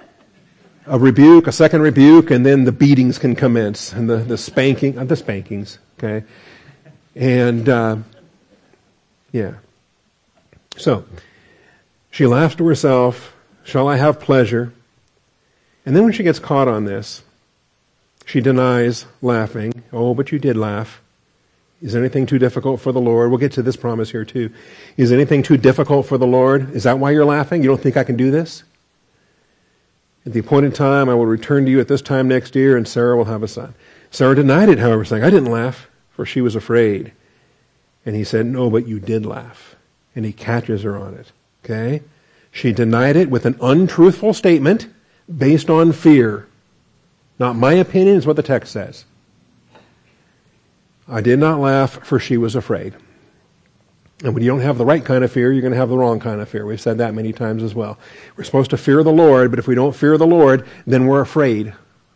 a rebuke, a second rebuke, and then the beatings can commence, and the, the spanking, uh, the spankings, okay? And, uh, yeah. So, she laughs to herself, shall I have pleasure? And then when she gets caught on this, she denies laughing. Oh, but you did laugh. Is anything too difficult for the Lord? We'll get to this promise here too. Is anything too difficult for the Lord? Is that why you're laughing? You don't think I can do this? At the appointed time, I will return to you at this time next year, and Sarah will have a son. Sarah denied it, however, saying, I didn't laugh, for she was afraid. And he said, no, but you did laugh. And he catches her on it. Okay? She denied it with an untruthful statement based on fear. Not my opinion, is what the text says. I did not laugh, for she was afraid. And when you don't have the right kind of fear, you're going to have the wrong kind of fear. We've said that many times as well. We're supposed to fear the Lord, but if we don't fear the Lord, then we're afraid.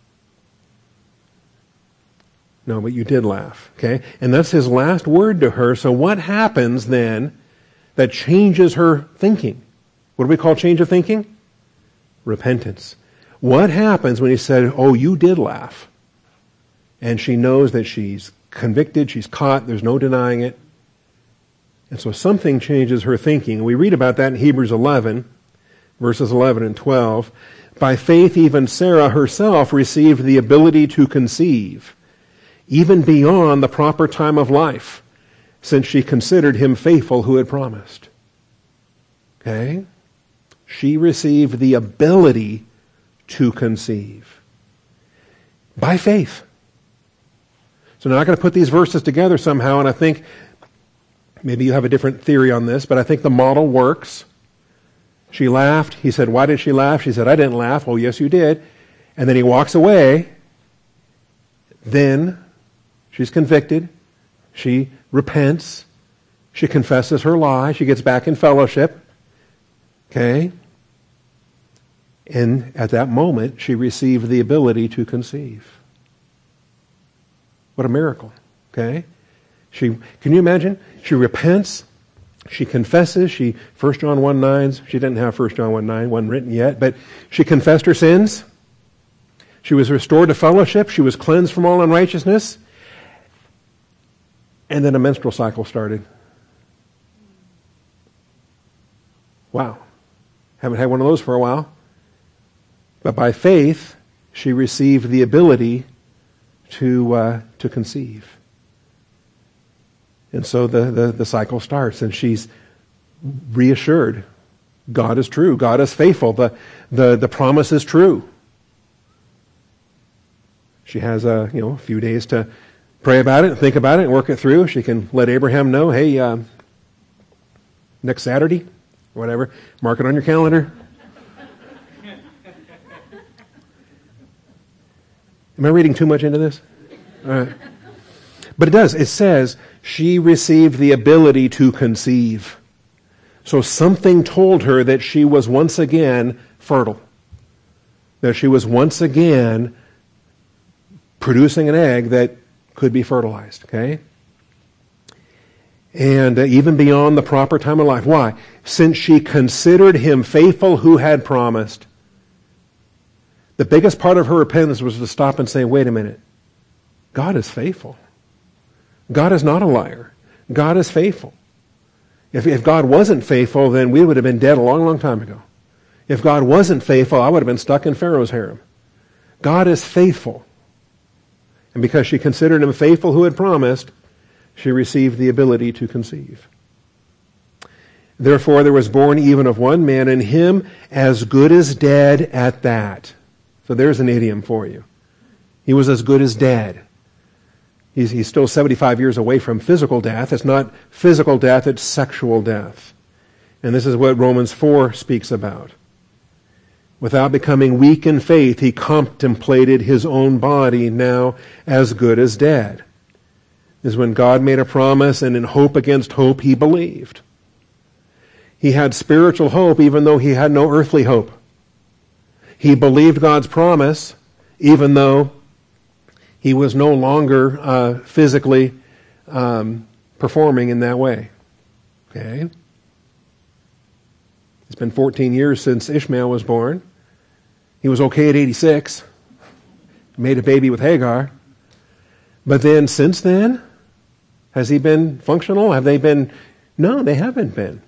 No, but you did laugh, okay? And that's his last word to her. So what happens then that changes her thinking? What do we call change of thinking? Repentance. What happens when he said, oh, you did laugh? And she knows that she's convicted, she's caught, there's no denying it. And so something changes her thinking. We read about that in Hebrews eleven, verses eleven and twelve. By faith, even Sarah herself received the ability to conceive, even beyond the proper time of life, since she considered him faithful who had promised. Okay? She received the ability to conceive by faith. So now I'm going to put these verses together somehow, and I think maybe you have a different theory on this, but I think the model works. She laughed. He said, why did she laugh? She said, I didn't laugh. Oh, yes, you did. And then he walks away. Then she's convicted. She repents. She confesses her lie. She gets back in fellowship. Okay? And at that moment, she received the ability to conceive. What a miracle. Okay? She, can you imagine? She repents. She confesses. She, First John one nine, she didn't have First John one nine, wasn't written yet, but she confessed her sins. She was restored to fellowship. She was cleansed from all unrighteousness. And then a menstrual cycle started. Wow. Haven't had one of those for a while. But by faith, she received the ability to uh, to conceive. And so the, the, the cycle starts, and she's reassured. God is true. God is faithful. The, the, the promise is true. She has a, you know, a few days to pray about it, think about it, and work it through. She can let Abraham know, hey, uh, next Saturday, or whatever, mark it on your calendar. Am I reading too much into this? All right. But it does. It says she received the ability to conceive. So something told her that she was once again fertile, that she was once again producing an egg that could be fertilized, okay? And uh, even beyond the proper time of life. Why? Since she considered him faithful who had promised. The biggest part of her repentance was to stop and say, wait a minute. God is faithful. God is not a liar. God is faithful. If, if God wasn't faithful, then we would have been dead a long, long time ago. If God wasn't faithful, I would have been stuck in Pharaoh's harem. God is faithful. And because she considered him faithful who had promised, she received the ability to conceive. Therefore, there was born even of one man, and him as good as dead at that. So there's an idiom for you. He was as good as dead. He's, he's still seventy-five years away from physical death. It's not physical death, it's sexual death. And this is what Romans four speaks about. Without becoming weak in faith, he contemplated his own body now as good as dead. This is when God made a promise, and in hope against hope, he believed. He had spiritual hope even though he had no earthly hope. He believed God's promise even though he was no longer uh, physically um, performing in that way. Okay? It's been fourteen years since Ishmael was born. He was okay at eighty-six. Made a baby with Hagar. But then since then, has he been functional? Have they been? No, they haven't been.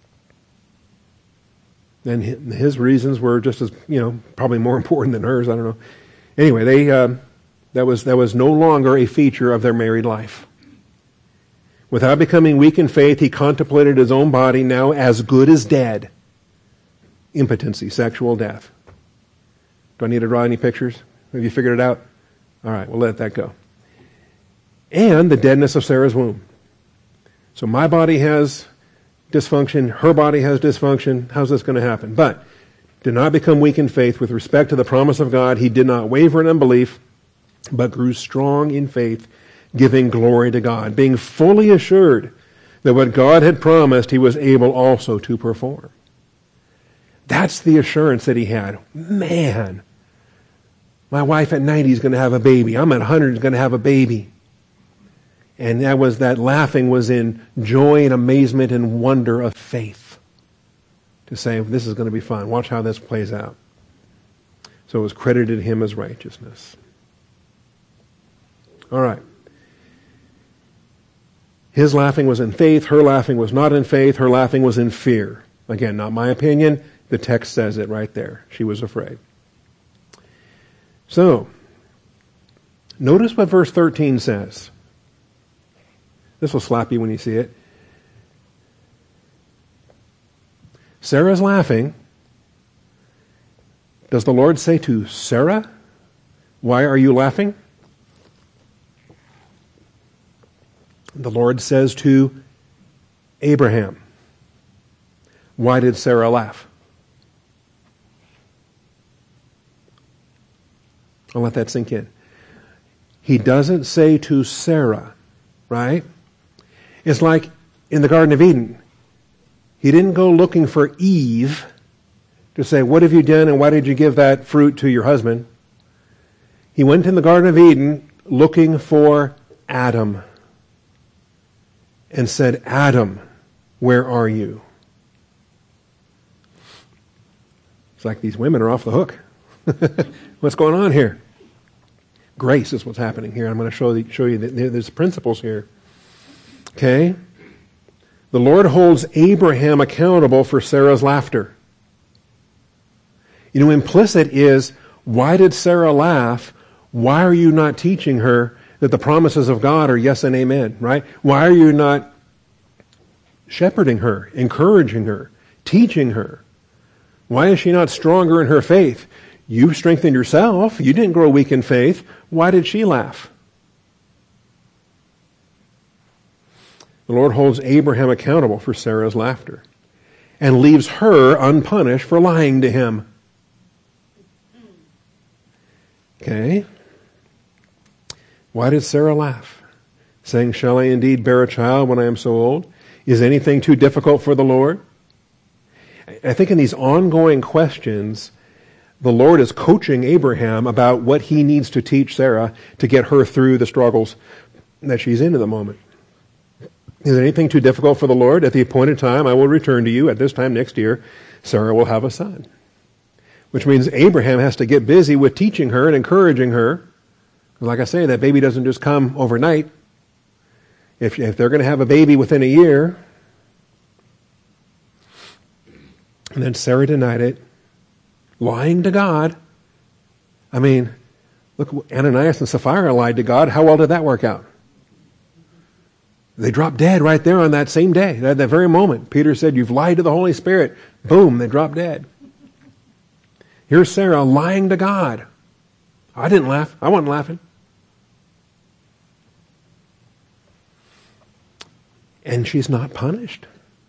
And his reasons were just as, you know, probably more important than hers. I don't know. Anyway, they um, that was that was no longer a feature of their married life. Without becoming weak in faith, he contemplated his own body now as good as dead. Impotency, sexual death. Do I need to draw any pictures? Have you figured it out? All right, we'll let that go. And the deadness of Sarah's womb. So my body has dysfunction, her body has dysfunction. How's this going to happen? But did not become weak in faith with respect to the promise of God. He did not waver in unbelief, but grew strong in faith, giving glory to God, being fully assured that what God had promised, he was able also to perform. That's the assurance that he had. Man, my wife at ninety is going to have a baby. I'm at one hundred is going to have a baby. And that was that laughing was in joy and amazement and wonder of faith. To say, this is going to be fun. Watch how this plays out. So it was credited him as righteousness. All right. His laughing was in faith. Her laughing was not in faith. Her laughing was in fear. Again, not my opinion. The text says it right there. She was afraid. So, notice what verse thirteen says. This will slap you when you see it. Sarah's laughing. Does the Lord say to Sarah, why are you laughing? The Lord says to Abraham, why did Sarah laugh? I'll let that sink in. He doesn't say to Sarah, right? It's like in the Garden of Eden. He didn't go looking for Eve to say, what have you done and why did you give that fruit to your husband? He went in the Garden of Eden looking for Adam and said, Adam, where are you? It's like these women are off the hook. What's going on here? Grace is what's happening here. I'm going to show you, show you that there's principles here. Okay? The Lord holds Abraham accountable for Sarah's laughter. You know, implicit is, why did Sarah laugh? Why are you not teaching her that the promises of God are yes and amen, right? Why are you not shepherding her, encouraging her, teaching her? Why is she not stronger in her faith? You've strengthened yourself. You didn't grow weak in faith. Why did she laugh? The Lord holds Abraham accountable for Sarah's laughter and leaves her unpunished for lying to him. Okay? Why did Sarah laugh? Saying, shall I indeed bear a child when I am so old? Is anything too difficult for the Lord? I think in these ongoing questions, the Lord is coaching Abraham about what he needs to teach Sarah to get her through the struggles that she's in at the moment. Is anything too difficult for the Lord? At the appointed time, I will return to you. At this time next year, Sarah will have a son. Which means Abraham has to get busy with teaching her and encouraging her. Like I say, that baby doesn't just come overnight. If, if they're going to have a baby within a year, and then Sarah denied it, lying to God. I mean, look, Ananias and Sapphira lied to God. How well did that work out? They dropped dead right there on that same day, at that very moment. Peter said, you've lied to the Holy Spirit. Boom, they dropped dead. Here's Sarah lying to God. I didn't laugh. I wasn't laughing. And she's not punished.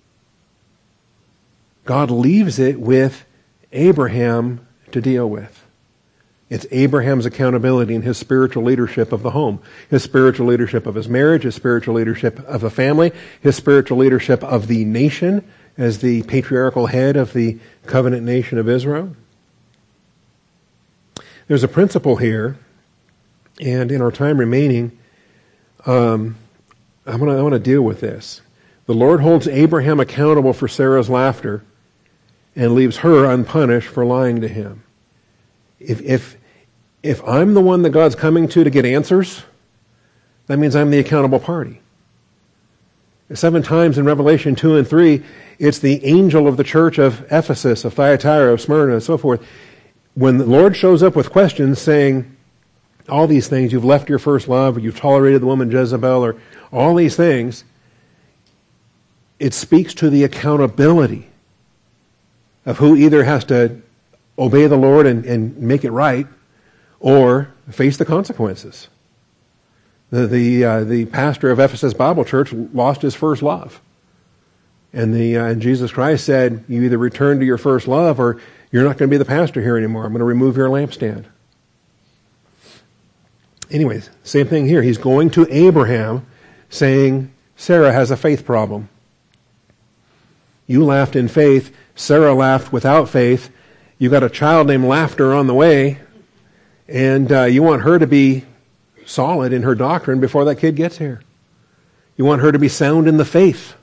God leaves it with Abraham to deal with. It's Abraham's accountability and his spiritual leadership of the home, his spiritual leadership of his marriage, his spiritual leadership of the family, his spiritual leadership of the nation as the patriarchal head of the covenant nation of Israel. There's a principle here, and in our time remaining, um, I want to I want to deal with this. The Lord holds Abraham accountable for Sarah's laughter and leaves her unpunished for lying to him. If if if I'm the one that God's coming to to get answers, that means I'm the accountable party. Seven times in Revelation two and three, it's the angel of the church of Ephesus, of Thyatira, of Smyrna, and so forth. When the Lord shows up with questions saying, all these things, you've left your first love, or you've tolerated the woman Jezebel, or all these things, it speaks to the accountability of who either has to obey the Lord and, and make it right, or face the consequences. The the, uh, the pastor of Ephesus Bible Church lost his first love. And, the, uh, and Jesus Christ said, you either return to your first love, or you're not going to be the pastor here anymore. I'm going to remove your lampstand. Anyways, same thing here. He's going to Abraham saying, Sarah has a faith problem. You laughed in faith. Sarah laughed without faith. You got a child named Laughter on the way, and uh, you want her to be solid in her doctrine before that kid gets here. You want her to be sound in the faith.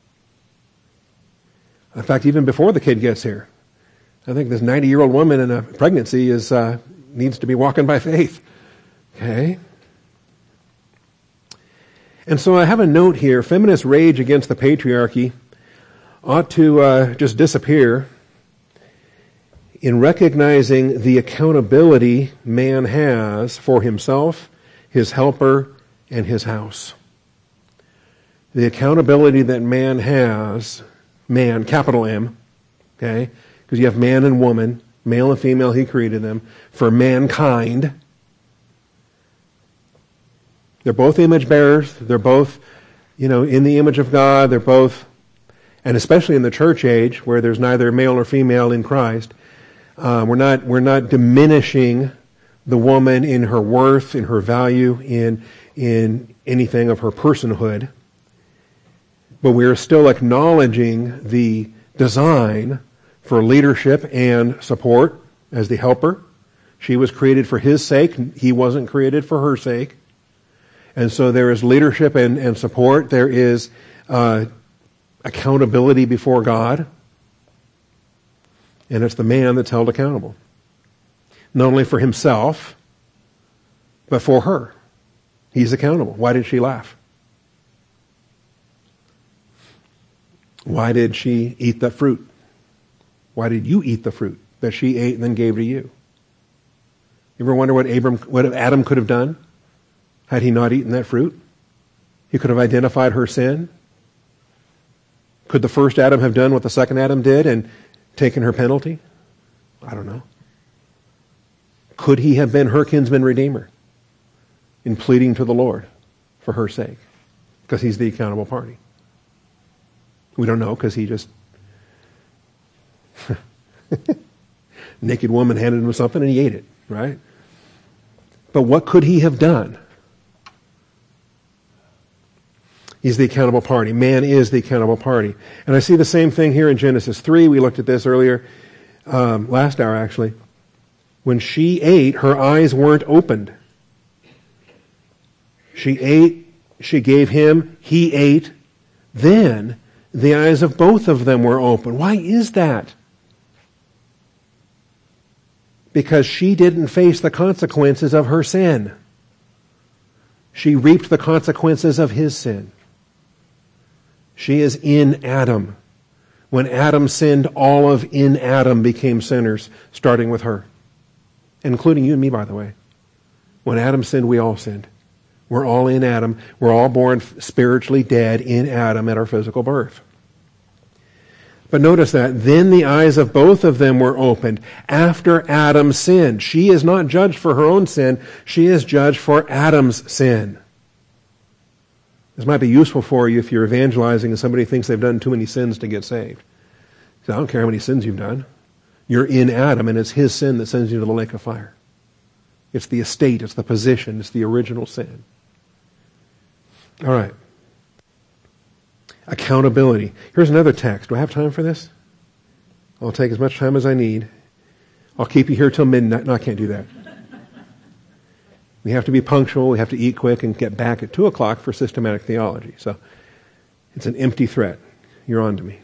In fact, even before the kid gets here. I think this ninety-year-old woman in a pregnancy is uh, needs to be walking by faith. Okay? And so I have a note here. Feminist rage against the patriarchy ought to uh, just disappear in recognizing the accountability man has for himself, his helper, and his house. The accountability that man has, man, capital M, okay? Because you have man and woman, male and female, he created them, for mankind. They're both image bearers. They're both, you know, in the image of God. They're both, and especially in the church age where there's neither male or female in Christ, uh, we're not we're not diminishing the woman in her worth, in her value, in in anything of her personhood. But we are still acknowledging the design for leadership and support as the helper. She was created for his sake. He wasn't created for her sake. And so there is leadership and, and support. There is uh, accountability before God. And it's the man that's held accountable. Not only for himself, but for her. He's accountable. Why did she laugh? Why did she eat that fruit? Why did you eat the fruit that she ate and then gave to you? You ever wonder what Abram, what Adam could have done had he not eaten that fruit? He could have identified her sin. Could the first Adam have done what the second Adam did and taken her penalty? I don't know. Could he have been her kinsman redeemer in pleading to the Lord for her sake? Because he's the accountable party. We don't know because he just naked woman handed him something and he ate it, right? But what could he have done? He's the accountable party. Man is the accountable party. And I see the same thing here in Genesis three. We looked at this earlier, um, last hour actually. When she ate, her eyes weren't opened. She ate, she gave him, he ate. Then the eyes of both of them were open. Why is that? Because she didn't face the consequences of her sin. She reaped the consequences of his sin. She is in Adam. When Adam sinned, all of in Adam became sinners, starting with her. Including you and me, by the way. When Adam sinned, we all sinned. We're all in Adam. We're all born spiritually dead in Adam at our physical birth. But notice that, then the eyes of both of them were opened after Adam sinned. She is not judged for her own sin. She is judged for Adam's sin. This might be useful for you if you're evangelizing and somebody thinks they've done too many sins to get saved. So I don't care how many sins you've done. You're in Adam, and it's his sin that sends you to the lake of fire. It's the estate, it's the position, it's the original sin. All right. Accountability. Here's another text. Do I have time for this? I'll take as much time as I need. I'll keep you here till midnight. No, I can't do that. We have to be punctual. We have to eat quick and get back at two o'clock for systematic theology. So it's an empty threat. You're on to me.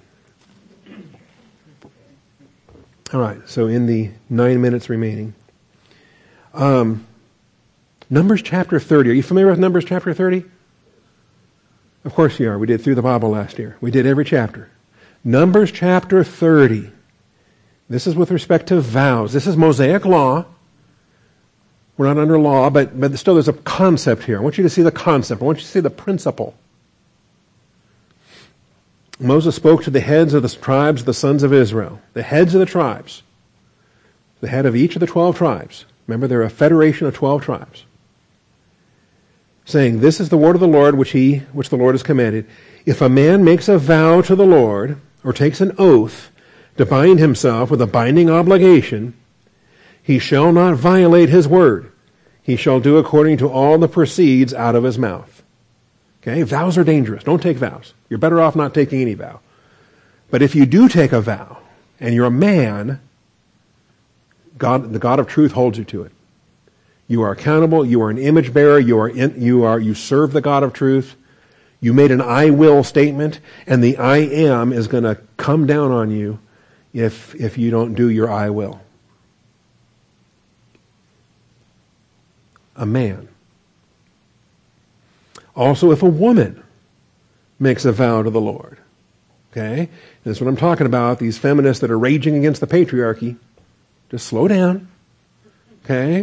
All right. So in the nine minutes remaining, um, Numbers chapter thirty. Are you familiar with Numbers chapter thirty? Of course you are. We did through the Bible last year. We did every chapter. Numbers chapter thirty. This is with respect to vows. This is Mosaic law. We're not under law, but, but still there's a concept here. I want you to see the concept. I want you to see the principle. Moses spoke to the heads of the tribes of the sons of Israel. The heads of the tribes. The head of each of the twelve tribes. Remember, they're a federation of twelve tribes. Saying, this is the word of the Lord which he, which the Lord has commanded. If a man makes a vow to the Lord, or takes an oath to bind himself with a binding obligation, he shall not violate his word. He shall do according to all that proceeds out of his mouth. Okay, vows are dangerous. Don't take vows. You're better off not taking any vow. But if you do take a vow, and you're a man, God, the God of truth holds you to it. You are accountable. You are an image bearer. You are in, you are you serve the God of truth. You made an I will statement, and the I am is going to come down on you if if you don't do your I will. A man. Also, if a woman makes a vow to the Lord, okay, that's what I'm talking about. These feminists that are raging against the patriarchy, just slow down, okay.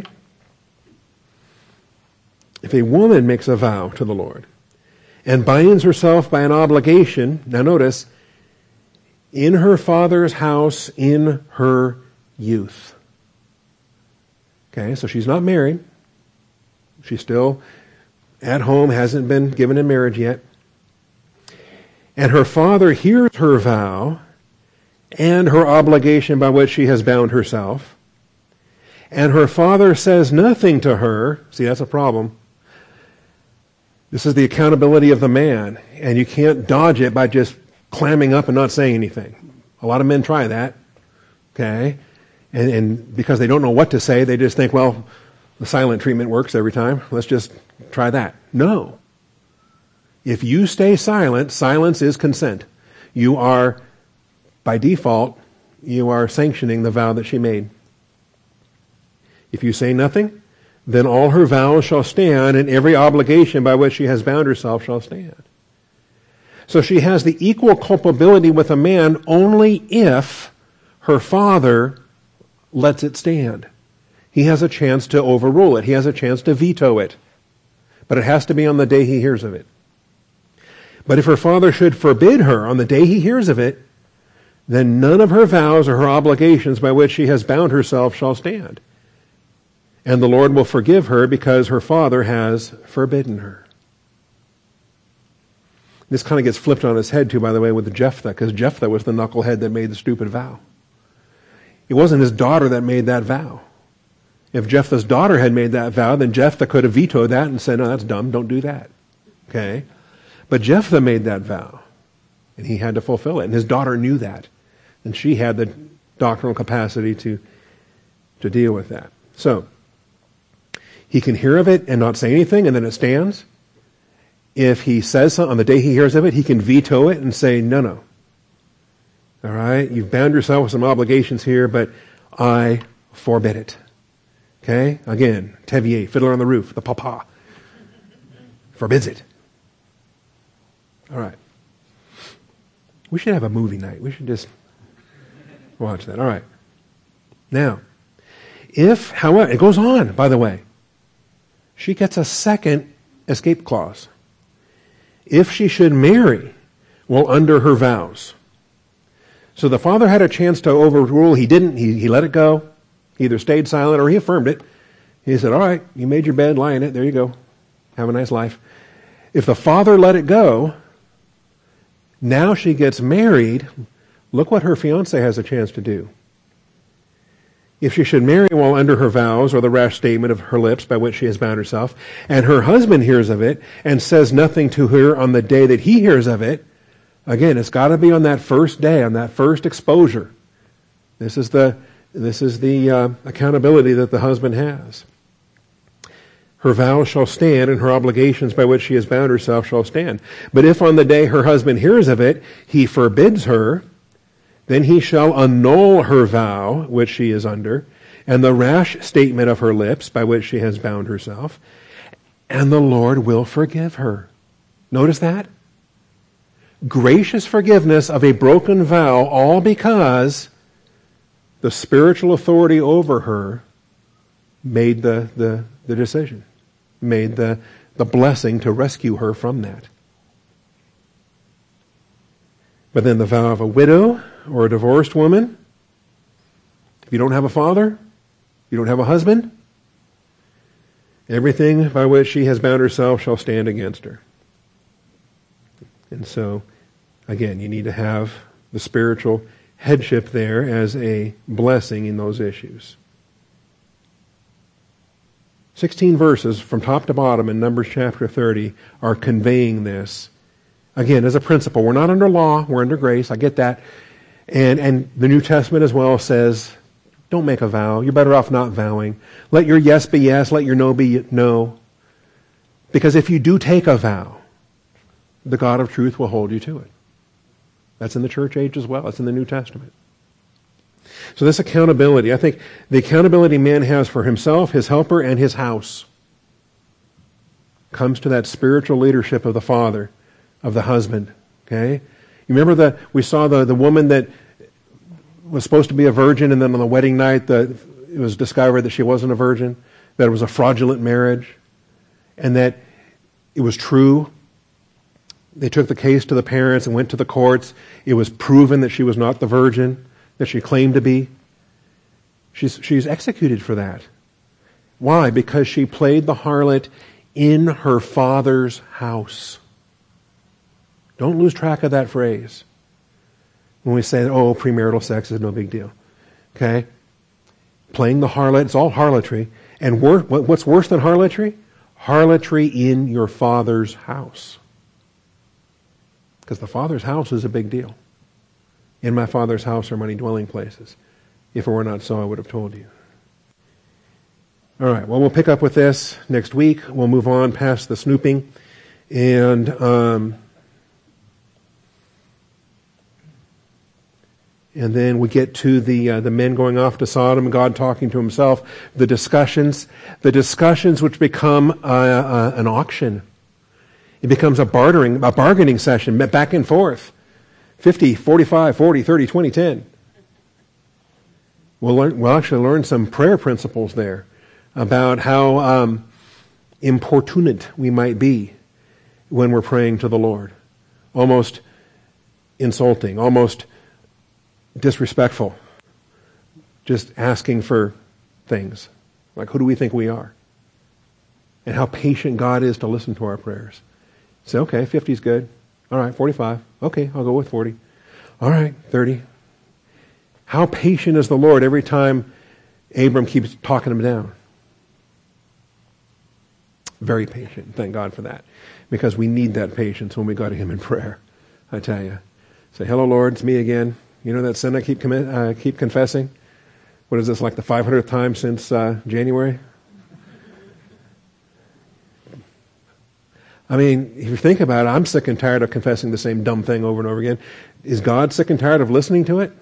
If a woman makes a vow to the Lord and binds herself by an obligation, now notice, in her father's house in her youth. Okay, so she's not married. She's still at home, hasn't been given in marriage yet. And her father hears her vow and her obligation by which she has bound herself. And her father says nothing to her. See, that's a problem. This is the accountability of the man, and you can't dodge it by just clamming up and not saying anything. A lot of men try that, okay? And, and because they don't know what to say, they just think, well, the silent treatment works every time. Let's just try that. No. If you stay silent, silence is consent. You are, by default, you are sanctioning the vow that she made. If you say nothing, then all her vows shall stand, and every obligation by which she has bound herself shall stand. So she has the equal culpability with a man only if her father lets it stand. He has a chance to overrule it. He has a chance to veto it. But it has to be on the day he hears of it. But if her father should forbid her on the day he hears of it, then none of her vows or her obligations by which she has bound herself shall stand. And the Lord will forgive her because her father has forbidden her. This kind of gets flipped on its head too, by the way, with Jephthah, because Jephthah was the knucklehead that made the stupid vow. It wasn't his daughter that made that vow. If Jephthah's daughter had made that vow, then Jephthah could have vetoed that and said, no, that's dumb, don't do that. Okay? But Jephthah made that vow, and he had to fulfill it. And his daughter knew that, and she had the doctrinal capacity to, to deal with that. So, he can hear of it and not say anything, and then it stands. If he says something on the day he hears of it, he can veto it and say, no, no. All right, you've bound yourself with some obligations here, but I forbid it. Okay? Again, Tevier, Fiddler on the Roof, the papa, forbids it. All right. We should have a movie night. We should just watch that. All right. Now, if, however, it goes on, by the way. She gets a second escape clause. If she should marry while under her vows. So the father had a chance to overrule. He didn't. He, he let it go. He either stayed silent or he affirmed it. He said, all right, you made your bed, lie in it. There you go. Have a nice life. If the father let it go, now she gets married. Look what her fiancé has a chance to do. If she should marry while under her vows, or the rash statement of her lips by which she has bound herself, and her husband hears of it and says nothing to her on the day that he hears of it, again, it's got to be on that first day, on that first exposure. This is the this is the uh, accountability that the husband has. Her vows shall stand, and her obligations by which she has bound herself shall stand. But if on the day her husband hears of it, he forbids her, then he shall annul her vow which she is under, and the rash statement of her lips by which she has bound herself, and the Lord will forgive her. Notice that? Gracious forgiveness of a broken vow, all because the spiritual authority over her made the, the, the decision, made the, the blessing to rescue her from that. But then the vow of a widow or a divorced woman, if you don't have a father, you don't have a husband, everything by which she has bound herself shall stand against her. And so, again, you need to have the spiritual headship there as a blessing in those issues. Sixteen verses from top to bottom in Numbers chapter thirty are conveying this. Again, as a principle, we're not under law, we're under grace. I get that. And and the New Testament as well says, don't make a vow. You're better off not vowing. Let your yes be yes, let your no be no. Because if you do take a vow, the God of truth will hold you to it. That's in the church age as well. It's in the New Testament. So this accountability, I think the accountability man has for himself, his helper, and his house comes to that spiritual leadership of the father, of the husband. Okay? You remember the we saw the, the woman that was supposed to be a virgin, and then on the wedding night the, it was discovered that she wasn't a virgin, that it was a fraudulent marriage, and that it was true. They took the case to the parents and went to the courts. It was proven that she was not the virgin that she claimed to be. She's, she's executed for that. Why? Because she played the harlot in her father's house. Don't lose track of that phrase. When we say, oh, premarital sex is no big deal. Okay? Playing the harlot, it's all harlotry. And wor- what's worse than harlotry? Harlotry in your father's house. Because the Father's house is a big deal. In my Father's house are many dwelling places. If it were not so, I would have told you. All right, well, we'll pick up with this next week. We'll move on past the snooping. And um, and then we get to the uh, the men going off to Sodom, God talking to himself, the discussions, the discussions which become uh, uh, an auction. It becomes a bartering, a bargaining session, back and forth. fifty, forty-five, forty, thirty, twenty, ten. We'll, learn, we'll actually learn some prayer principles there about how um, importunate we might be when we're praying to the Lord. Almost insulting, almost disrespectful. Just asking for things. Like, who do we think we are? And how patient God is to listen to our prayers. Say, okay, fifty is good. All right, forty-five. Okay, I'll go with forty. All right, thirty. How patient is the Lord every time Abram keeps talking him down? Very patient. Thank God for that. Because we need that patience when we go to him in prayer. I tell you. Say, hello, Lord, it's me again. You know that sin I keep commi- uh, keep confessing? What is this, like the five hundredth time since uh, January? I mean, if you think about it, I'm sick and tired of confessing the same dumb thing over and over again. Is God sick and tired of listening to it?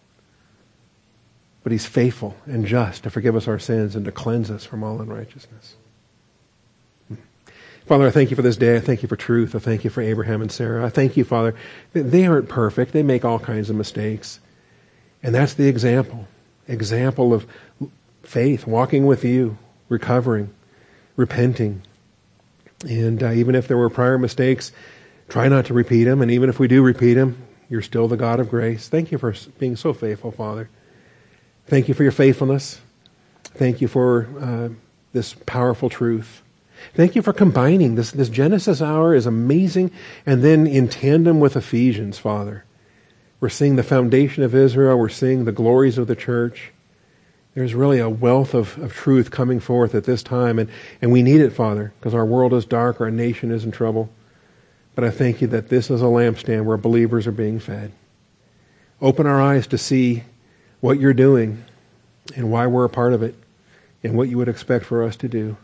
But he's faithful and just to forgive us our sins and to cleanse us from all unrighteousness. Father, I thank you for this day. I thank you for truth. I thank you for Abraham and Sarah. I thank you, Father, that they aren't perfect. They make all kinds of mistakes. And that's the example. Example of faith, walking with you, recovering, repenting. And uh, even if there were prior mistakes, try not to repeat them. And even if we do repeat them, you're still the God of grace. Thank you for being so faithful, Father. Thank you for your faithfulness. Thank you for uh, this powerful truth. Thank you for combining this. This Genesis hour is amazing. And then in tandem with Ephesians, Father, we're seeing the foundation of Israel. We're seeing the glories of the church. There's really a wealth of, of truth coming forth at this time. And, and we need it, Father, because our world is dark. Our nation is in trouble. But I thank you that this is a lampstand where believers are being fed. Open our eyes to see what you're doing and why we're a part of it and what you would expect for us to do.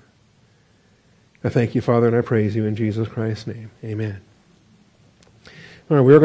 I thank you, Father, and I praise you in Jesus Christ's name. Amen. All right, we're